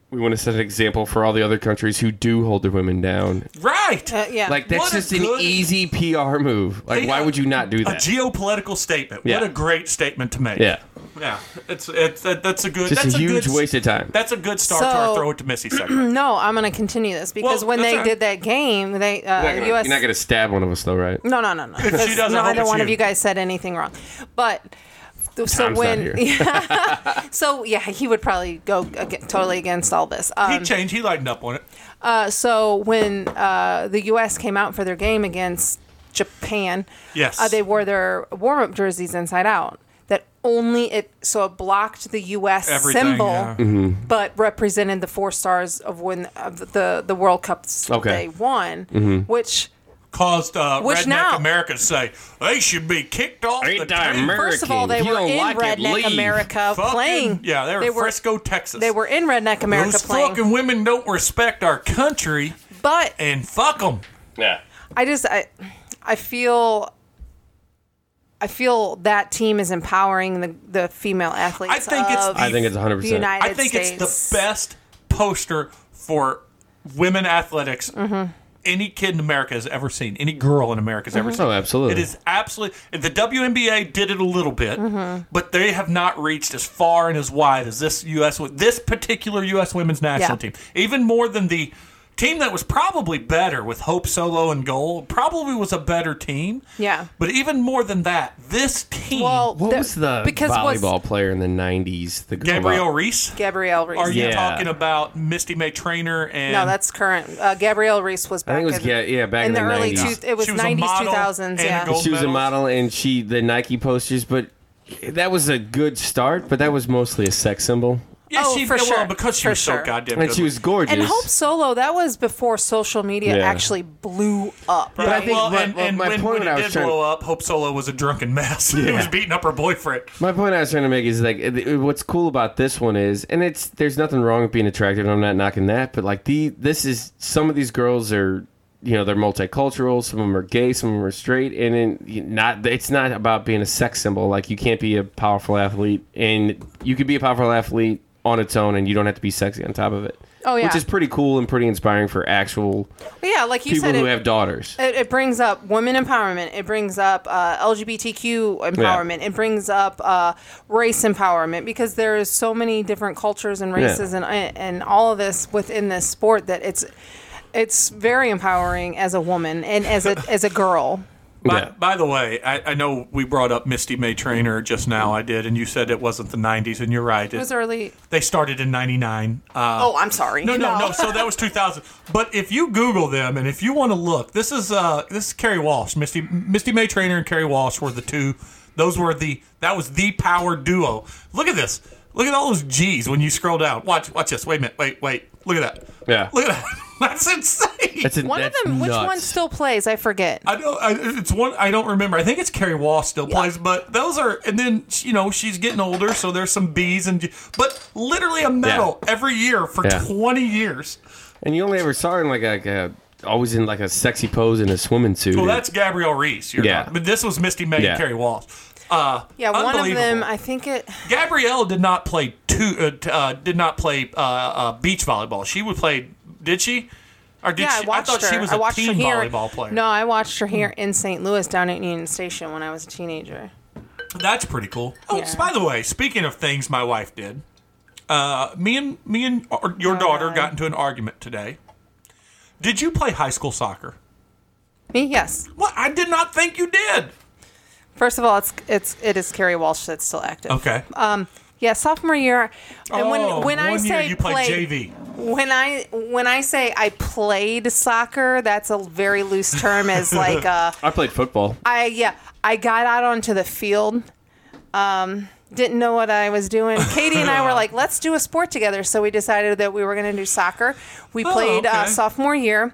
we want to set an example for all the other countries who do hold their women down. Right. Uh, yeah. Like, that's What a just an good- easy P R move. Like, why Yeah. would you not do A that? geopolitical statement. Yeah. What a great statement to make. Yeah. Yeah. It's it's that, that's a good. Just that's a huge good, waste of time. That's a good start to So- our throw it to Missy segment. No, I'm going to continue this because Well, when that's they all right. did that game, they uh, You're not gonna- U S you're not going to stab one of us, though, right? No, no, no, no. she Because doesn't, I hope neither it's one you. of you guys said anything wrong. But so Tom's not when, here. yeah, so yeah, he would probably go ag- totally against all this. he Um, changed. He lightened up on it. uh, so when uh, the U S came out for their game against Japan, Yes. uh, they wore their warm-up jerseys inside out. That only it so it blocked the U S Everything, symbol, yeah. Mm-hmm. but represented the four stars of when of the the World Cups Okay. they won, Mm-hmm. which. Caused uh, Which redneck now- America to say they should be kicked off Ain't the that team. American? First of all, they If you were don't in like it, Redneck leave. America Fucking- playing. Yeah, they were, They were- Frisco, Texas. They were in Redneck America Those playing, fucking women don't respect our country, but and fuck them. Yeah. I just I I feel I feel that team is empowering the, the female athletes. I think it's of the- I think it's one hundred the percent. United I think States. it's the best poster for women athletics Mm-hmm. any kid in America has ever seen. Any girl in America has ever seen. Oh, absolutely. It is absolutely. The W N B A did it a little bit, Mm-hmm. but they have not reached as far and as wide as this U S wo- this particular U S women's national Yeah. team. Even more than the team that was probably better with Hope Solo and goal. Probably was a better team. Yeah. But even more than that, this team. Well, What the- was the because was- volleyball player in the nineties? The girl Gabrielle about- Reese. Gabrielle Reese. Are you Yeah. talking about Misty May Trainer and No, that's current. Uh, Gabrielle Reese was back I think it was in, yeah, yeah back in in, the, early nineties. two, it was She was a nineties, model two thousands, and a yeah. gold She was a medalist. model, and she the Nike posters, but that was a good start. But that was mostly a sex symbol, Yeah, Oh, she, for well, sure. because she For was so sure. goddamn and good. she was gorgeous. And Hope Solo, that was before social media Yeah. actually blew up. Right. I think well, what- and, what and my when, point when I it was did trying- blow up, Hope Solo was a drunken mess. he Yeah. was beating up her boyfriend. My point I was trying to make is like it- it- what's cool about this one is, and it's there's nothing wrong with being attractive. And I'm not knocking that, but like the this is some of these girls are, you know, they're multicultural. Some of them are gay. Some of them are straight. And in, not it's not about being a sex symbol. Like you can't be a powerful athlete, and you can be a powerful athlete on its own, and you don't have to be sexy on top of it. Oh, yeah. Which is pretty cool and pretty inspiring for actual But yeah, like you people said, who it, have daughters. it, it brings up women empowerment. It brings up uh, L G B T Q empowerment. It brings up uh, race empowerment because there is so many different cultures and races and and all of this within this sport that it's it's very empowering as a woman and as a as a girl. By, Yeah. by the way, I, I know we brought up Misty May Trainer just now. I did, and you said it wasn't the nineties, and you're right. It was early. They started in ninety-nine. Uh, Oh, I'm sorry. No, no, no. So that was two thousand. But if you Google them and if you want to look, this is uh, this is Carrie Walsh, Misty Misty May Trainer and Carrie Walsh were the two. Those were the that was the power duo. Look at this. Look at all those G's when you scroll down. Watch, watch this. Wait a minute. Wait, wait. Look at that. Yeah. Look at that. That's insane. That's a, One that's of them. Which nuts. one still plays? I forget. I don't. I, it's one. I don't remember. I think it's Carrie Walsh still plays, but those are. And then you know she's getting older, so there's some B's and. G, but literally a medal every year for Yeah. twenty years. And you only ever saw her in like a, like a always in like a sexy pose in a swimming suit. Well, that's Gabrielle Reese. You're Yeah. talking- but this was Misty May Yeah. and Carrie Walsh. Uh, Yeah, one of unbelievable. them. I think it. Gabrielle did not play two. Uh, t- uh, did not play uh, uh, beach volleyball. She would play. Did she? Or did Yeah, she? I watched thought her. she was I a watched team her here. volleyball player. No, I watched her here in Saint Louis down at Union Station when I was a teenager. That's pretty cool. Oh, Yeah. by the way, speaking of things my wife did, uh, me and me and or your daughter God. got into an argument today. Did you play high school soccer? Me, yes. Well, I did not think you did. First of all, it's it's it is Carrie Walsh that's still active. Okay. Um, yeah, sophomore year. And oh, when when I one year say you played play, J V. when I when I say I played soccer, that's a very loose term. As like uh, I played football. I yeah, I got out onto the field. Um, didn't know what I was doing. Katie and I were like, let's do a sport together. So we decided that we were going to do soccer. We Oh, played uh, okay. sophomore year.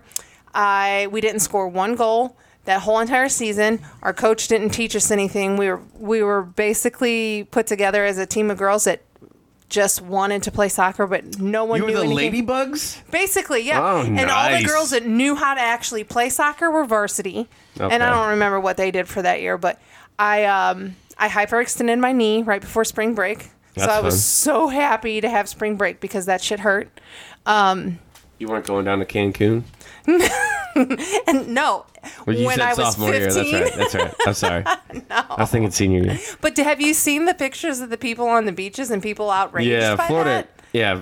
I we didn't score one goal that whole entire season. Our coach didn't teach us anything. We were we were basically put together as a team of girls that just wanted to play soccer, but no one You were knew the anything. Ladybugs? Basically, yeah. Oh, and all the nice. girls that knew how to actually play soccer were varsity. And Okay. I don't remember what they did for that year, but I um, I hyperextended my knee right before spring break. so That's I was fun. so happy to have spring break because that shit hurt. You weren't going down to Cancun? And no, Well, you when said I was sophomore year. fifteen. That's right. That's right. I'm sorry. no. I was thinking senior year. But have you seen the pictures of the people on the beaches and people outraged Yeah, by Florida. that? Yeah.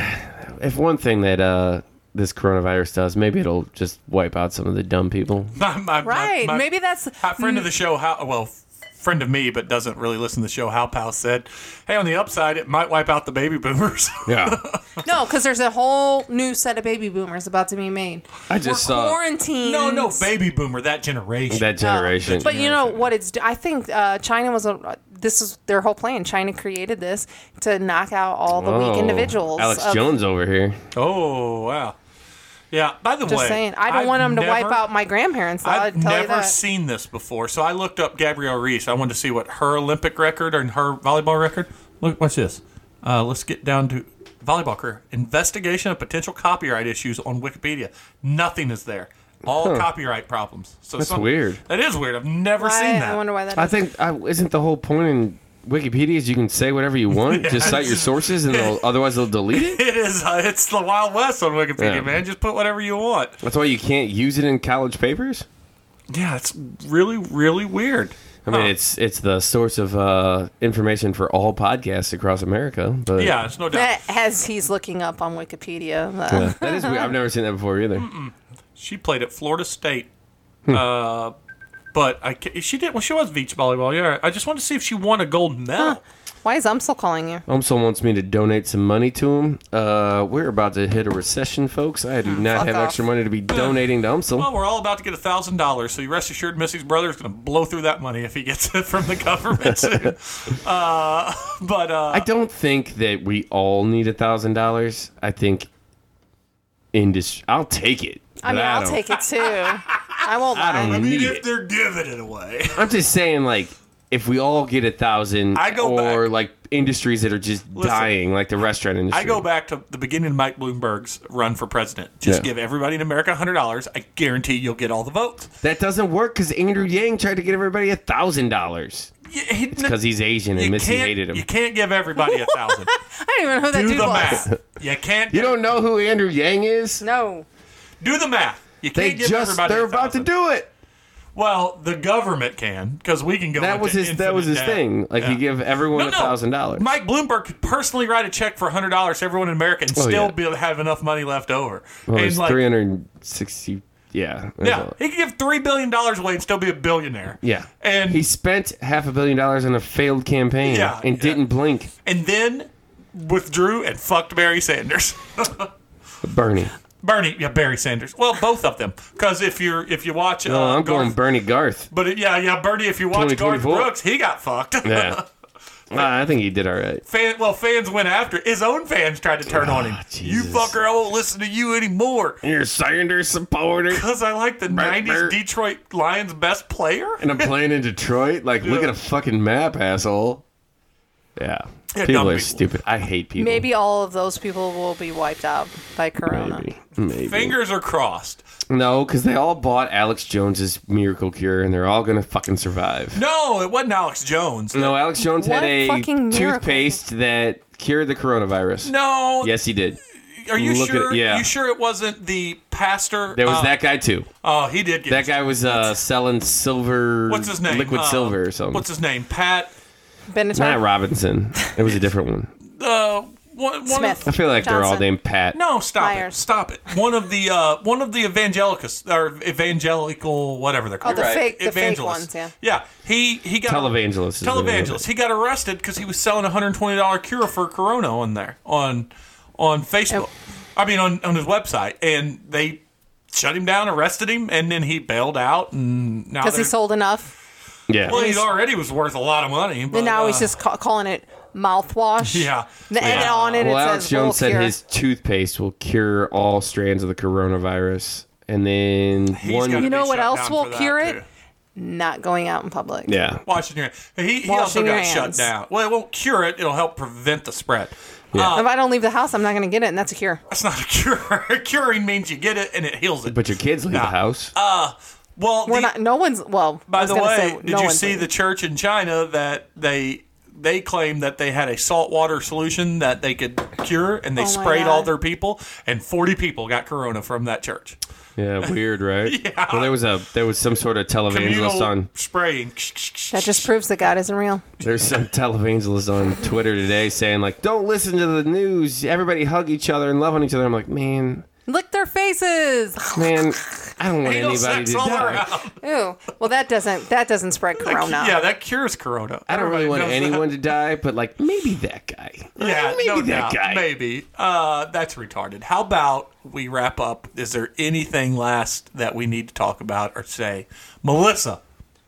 If one thing that uh, this coronavirus does, maybe it'll just wipe out some of the dumb people. My, my, Right. My, my Maybe that's friend of the show, how well, friend of me, but doesn't really listen to the show, Hal Pal said, hey, on the upside, it might wipe out the baby boomers. Yeah. no, because there's a whole new set of baby boomers about to be made. I just We're saw quarantined. no, no, baby boomer, that generation. that generation. But you know what it's do- I think uh, China was a this is their whole plan. China created this to knock out all the weak Oh, individuals. Alex of- Jones over here. oh, wow. Yeah, by the Just way. saying, I don't I've want them to wipe never- out my grandparents. Though, I've I'd tell you never that. seen this before, so I looked up Gabrielle Reese. I wanted to see what her Olympic record and her volleyball record. Look, what's this? Uh, let's get down to volleyball career. Investigation of potential copyright issues on Wikipedia. Nothing is there. All Huh. copyright problems. So That's some- weird. That is weird. I've never Why- seen that. I wonder why that is. I think I, isn't the whole point in Wikipedia is you can say whatever you want, Yeah, just cite your it's- sources, and they'll, otherwise they'll delete it. It is. Uh, it's the Wild West on Wikipedia, Yeah. man. Just put whatever you want. That's why you can't use it in college papers. Yeah, it's really, really weird. I mean, Huh. it's it's the source of uh, information for all podcasts across America. But Yeah, it's no doubt. That- as he's looking up on Wikipedia. uh, yeah, that is weird. I've never seen that before either. She played at Florida State. Hmm. Uh, but I, ca- she did. Well, she was beach volleyball. Yeah, I just wanted to see if she won a gold medal. Why is Umsel calling you? Umsel wants me to donate some money to him. Uh, we're about to hit a recession, folks. I do not Fuck have off. extra money to be donating to Umsel. Well, we're all about to get a thousand dollars, so you rest assured, Missy's brother is going to blow through that money if he gets it from the government soon. uh, but uh, I don't think that we all need a thousand dollars. I think industry. I'll take it. I mean, but I'll don't- take it too. I won't I lie. don't I mean, need if it. they're giving it away, I'm just saying, like, if we all get a thousand, I go or back- like industries that are just Listen, dying, like the restaurant industry. I go back to the beginning of Mike Bloomberg's run for president. Just Yeah. give everybody in America a hundred dollars. I guarantee you'll get all the votes. That doesn't work because Andrew Yang tried to get everybody a thousand dollars. It's Because he's Asian and Missy hated him. You can't give everybody a thousand. I don't even know who that Do dude the was. math. You can't. You don't know who Andrew Yang is? No. do the math. You They can't give just everybody. they're a about to thousand. do it. Well, the government can because we can go. That into was his. That was his infinite debt. thing. Like Yeah. you give everyone No, a no. thousand dollars. Mike Bloomberg could personally write a check for a hundred dollars to everyone in America and Oh, still yeah. be able to have enough money left over. Well, and it's like, three hundred sixty. Yeah. that's yeah, all. he could give three billion dollars away and still be a billionaire. Yeah. and He spent half a billion dollars on a failed campaign Yeah, and yeah. didn't blink. and then withdrew and fucked Barry Sanders. Bernie. Bernie, yeah, Barry Sanders. Well, both of them. Because if you're if you watch, uh, No, I'm Garth, going Bernie Garth. But it, yeah, yeah, Bernie. If you watch twenty Garth twenty-four. Brooks, he got fucked. Yeah. Nah, I think he did all right. Fan, well, fans went after his own fans tried to turn on him. Ah, You Jesus. fucker, I won't listen to you anymore. You're a Sanders supporter. Because I like the nineties brr. Detroit Lions best player. And I'm playing in Detroit. Like, look Yeah. at a fucking map, asshole. Yeah. Yeah, people dumb are people. stupid. I hate people. Maybe all of those people will be wiped out by Corona. Maybe. Maybe. Fingers are crossed. No, because they all bought Alex Jones's miracle cure, and they're all gonna fucking survive. No, it wasn't Alex Jones. No, Alex Jones had What a fucking miracle? toothpaste that cured the coronavirus. No. Yes, he did. Are you Look at sure? it, yeah. You sure it wasn't the pastor? There was uh, that guy too. Oh, he did get That guy was uh, selling silver. What's his name? Liquid Uh, silver or something. What's his name? Pat. Benatar? Matt Robinson. It was a different one. Uh, one, one Smith. I feel like they're all Johnson. named Pat. No, stop Myers. it. Stop it. One of the uh, one of the evangelicals or evangelical whatever they're Oh, called. the right? fake, the fake Evangelists. ones, yeah. Yeah, he he got Televangelists is the name of Televangelist. it. He got arrested because he was selling a hundred and twenty dollar cure for corona on there on on Facebook. I mean on on his website, and they shut him down, arrested him, and then he bailed out, and now Because he they're- sold enough. Yeah. Well, he already was worth a lot of money, but And now uh, he's just ca- calling it mouthwash. Yeah. The and Yeah. on it, Well, it Alex says Jones "Will said cure." his toothpaste will cure all strands of the coronavirus, and then he's one. gotta You know be what shut else down will for that, cure it? too. Not going out in public. Yeah. Washing your he, he Washing also your got shut hands. down. Well, it won't cure it. It'll help prevent the spread. Yeah. If I don't leave the house, I'm not going to get it, and that's a cure. That's not a cure. Curing means you get it and it heals it. But your kids leave Nah. the house. well, We're the- not. No one's. Well, I by was the gonna way, say, did no you one's see leaving. the church in China that they they claimed that they had a saltwater solution that they could cure, and they Oh my sprayed God. all their people, and forty people got corona from that church. Yeah, weird, right? Yeah. Well, there was a there was some sort of televangelist Communal on spraying. That just proves that God isn't real. there's some televangelist on Twitter today saying like, don't listen to the news. Everybody hug each other and love on each other. I'm like, man, Lick their faces. man, I don't want Anal anybody sex to all die. around. Ew. Well, that doesn't that doesn't spread corona. Yeah, that cures corona. I don't really want Everybody knows anyone to die, but like maybe that guy. that. Yeah, maybe no that doubt. guy. Maybe. Uh, that's retarded. How about we wrap up? Is there anything last that we need to talk about or say? Melissa.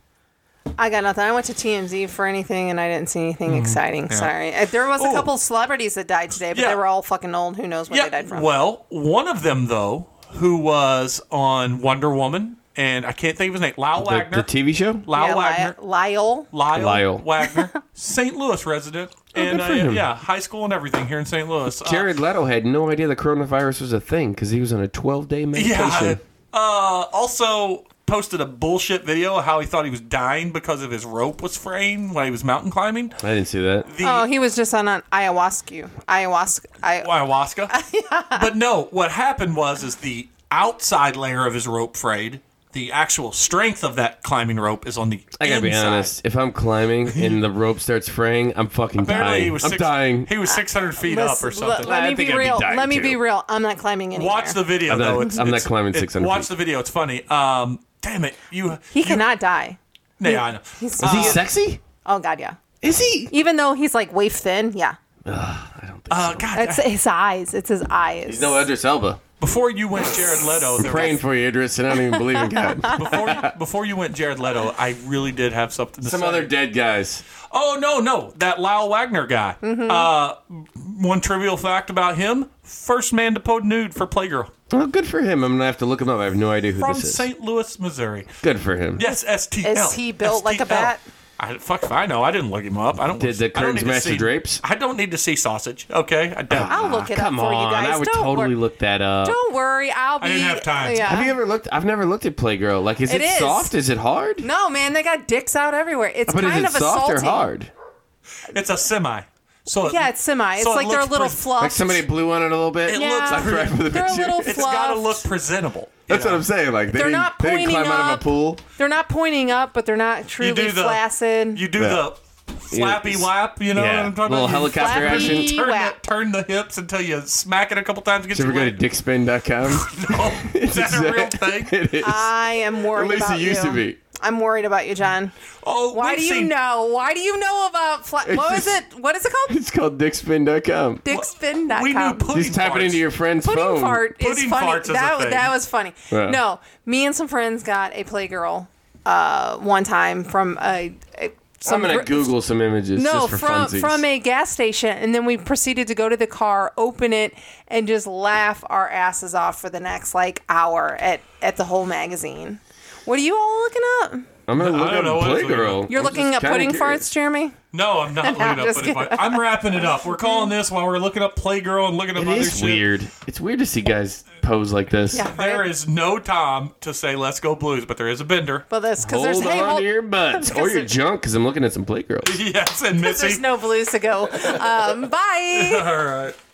I got nothing. I went to T M Z for anything, and I didn't see anything exciting. Sorry. Uh, There was a Oh. couple celebrities that died today, but Yeah. they were all fucking old. Who knows what they died from? Well, one of them, though, who was on Wonder Woman, and I can't think of his name, Lyle The, Wagner. the T V show? Lyle yeah, Wagner. Ly- Lyle. Lyle, Lyle. Wagner, Saint Louis resident, and good for uh, him. yeah, high school and everything here in Saint Louis. Uh, Jared Leto had no idea the coronavirus was a thing because he was on a twelve day medication. yeah. Uh, also posted a bullshit video of how he thought he was dying because of his rope was fraying when he was mountain climbing. I didn't see that. The Oh, he was just on an ayahuasca. Ayahuasca. I, ayahuasca. But no, what happened was is the outside layer of his rope frayed. The actual strength of that climbing rope is on the I gotta inside. be honest. If I'm climbing and the rope starts fraying, I'm fucking Apparently dying. he was I'm six, dying. He was six hundred feet up or Listen, something. Let, let I me think be I'd be real. dying let me too. be real. I'm not climbing anywhere. Watch the video I'm not- though. It's, I'm not it's- climbing it- six hundred Watch feet. the video. It's funny. Um, damn it, you. He you, cannot die. Yeah, I know. He's, Is he sexy? oh God, yeah. Is he? Even though he's like waif thin, yeah. I don't think Uh, so. God, It's his eyes. It's his eyes. He's no Idris Elba. before you went Jared Leto, there Praying was, for you, Idris, and I don't even believe in God. before you, before you went Jared Leto, I really did have something to Some say. other dead guys. Oh no, no, that Lyle Wagner guy. Mm-hmm. Uh, one trivial fact about him: first man to pose nude for Playgirl Well, good for him. I'm gonna have to look him up. I have no idea who from this is. Saint Louis, Missouri. Good for him. Yes, S T L. Is he built like a bat? I, fuck if I know. I didn't look him up. I don't. Did the I don't curtains need to match the see- drapes? I don't need to see sausage. Okay, I don't. I'll look it up Come for on, you guys. I would Don't totally worry. look that up. Don't worry. I'll be. I didn't have time. Yeah. Have you ever looked? I've never looked at Playgirl. Like, is It it, is. soft? Is it hard? No, man, they got dicks out everywhere. It's But is kind it of soft assaulting. or hard? It's a semi. So it- Yeah, it's semi. It's so it like they're a looks little pre- fluff. Like somebody blew on it a little bit. It yeah, looks like right for the they're a picture. little It's fluffed. got to look presentable. you That's what know? I'm saying. Like they They're didn't, not they didn't pointing climb out of up. a pool. They're not pointing up, but they're not truly You do the flaccid. You do Yeah. the flappy Yes. whap. You know Yeah. what I'm talking Little about? You helicopter Flappy action. Turn, whap. the, turn the hips until you smack it a couple times. To get Did you your ever go to leg. dickspin dot com? No. Is that a real thing? It is. I am worried At least about it used you. to be. I'm worried about you, John. Oh, Why we've do you seen- know? Why do you know about fla- It's what is just- it? What is it called? It's called dickspin dot com. Dickspin dot com. We knew pudding Just tap it farts. into your friend's Pudding phone. fart is Pudding funny. farts is a that thing. that was funny. Yeah. No, me and some friends got a Playgirl uh, one time from a. a some I'm gonna gr- Google some images No, just for from funsies. from a gas station, and then we proceeded to go to the car, open it, and just laugh our asses off for the next like hour at at the whole magazine. What are you all looking up? I'm gonna I look don't up know what it's looking Playgirl. You're I'm looking just at kinda pudding curious. farts, Jeremy? No, I'm not looking up just pudding kidding. farts. I'm wrapping it up. We're calling this while we're looking up Playgirl and looking up It other is shit. weird. It's weird to see guys pose like this. Yeah. There is no Tom to say "Let's go Blues," but there is a Bender. Well, that's because Hold there's on hey, hold, to your butts or your junk, because I'm looking at some Playgirls. Yes, and Missy. there's no blues to go. Um, bye. All right.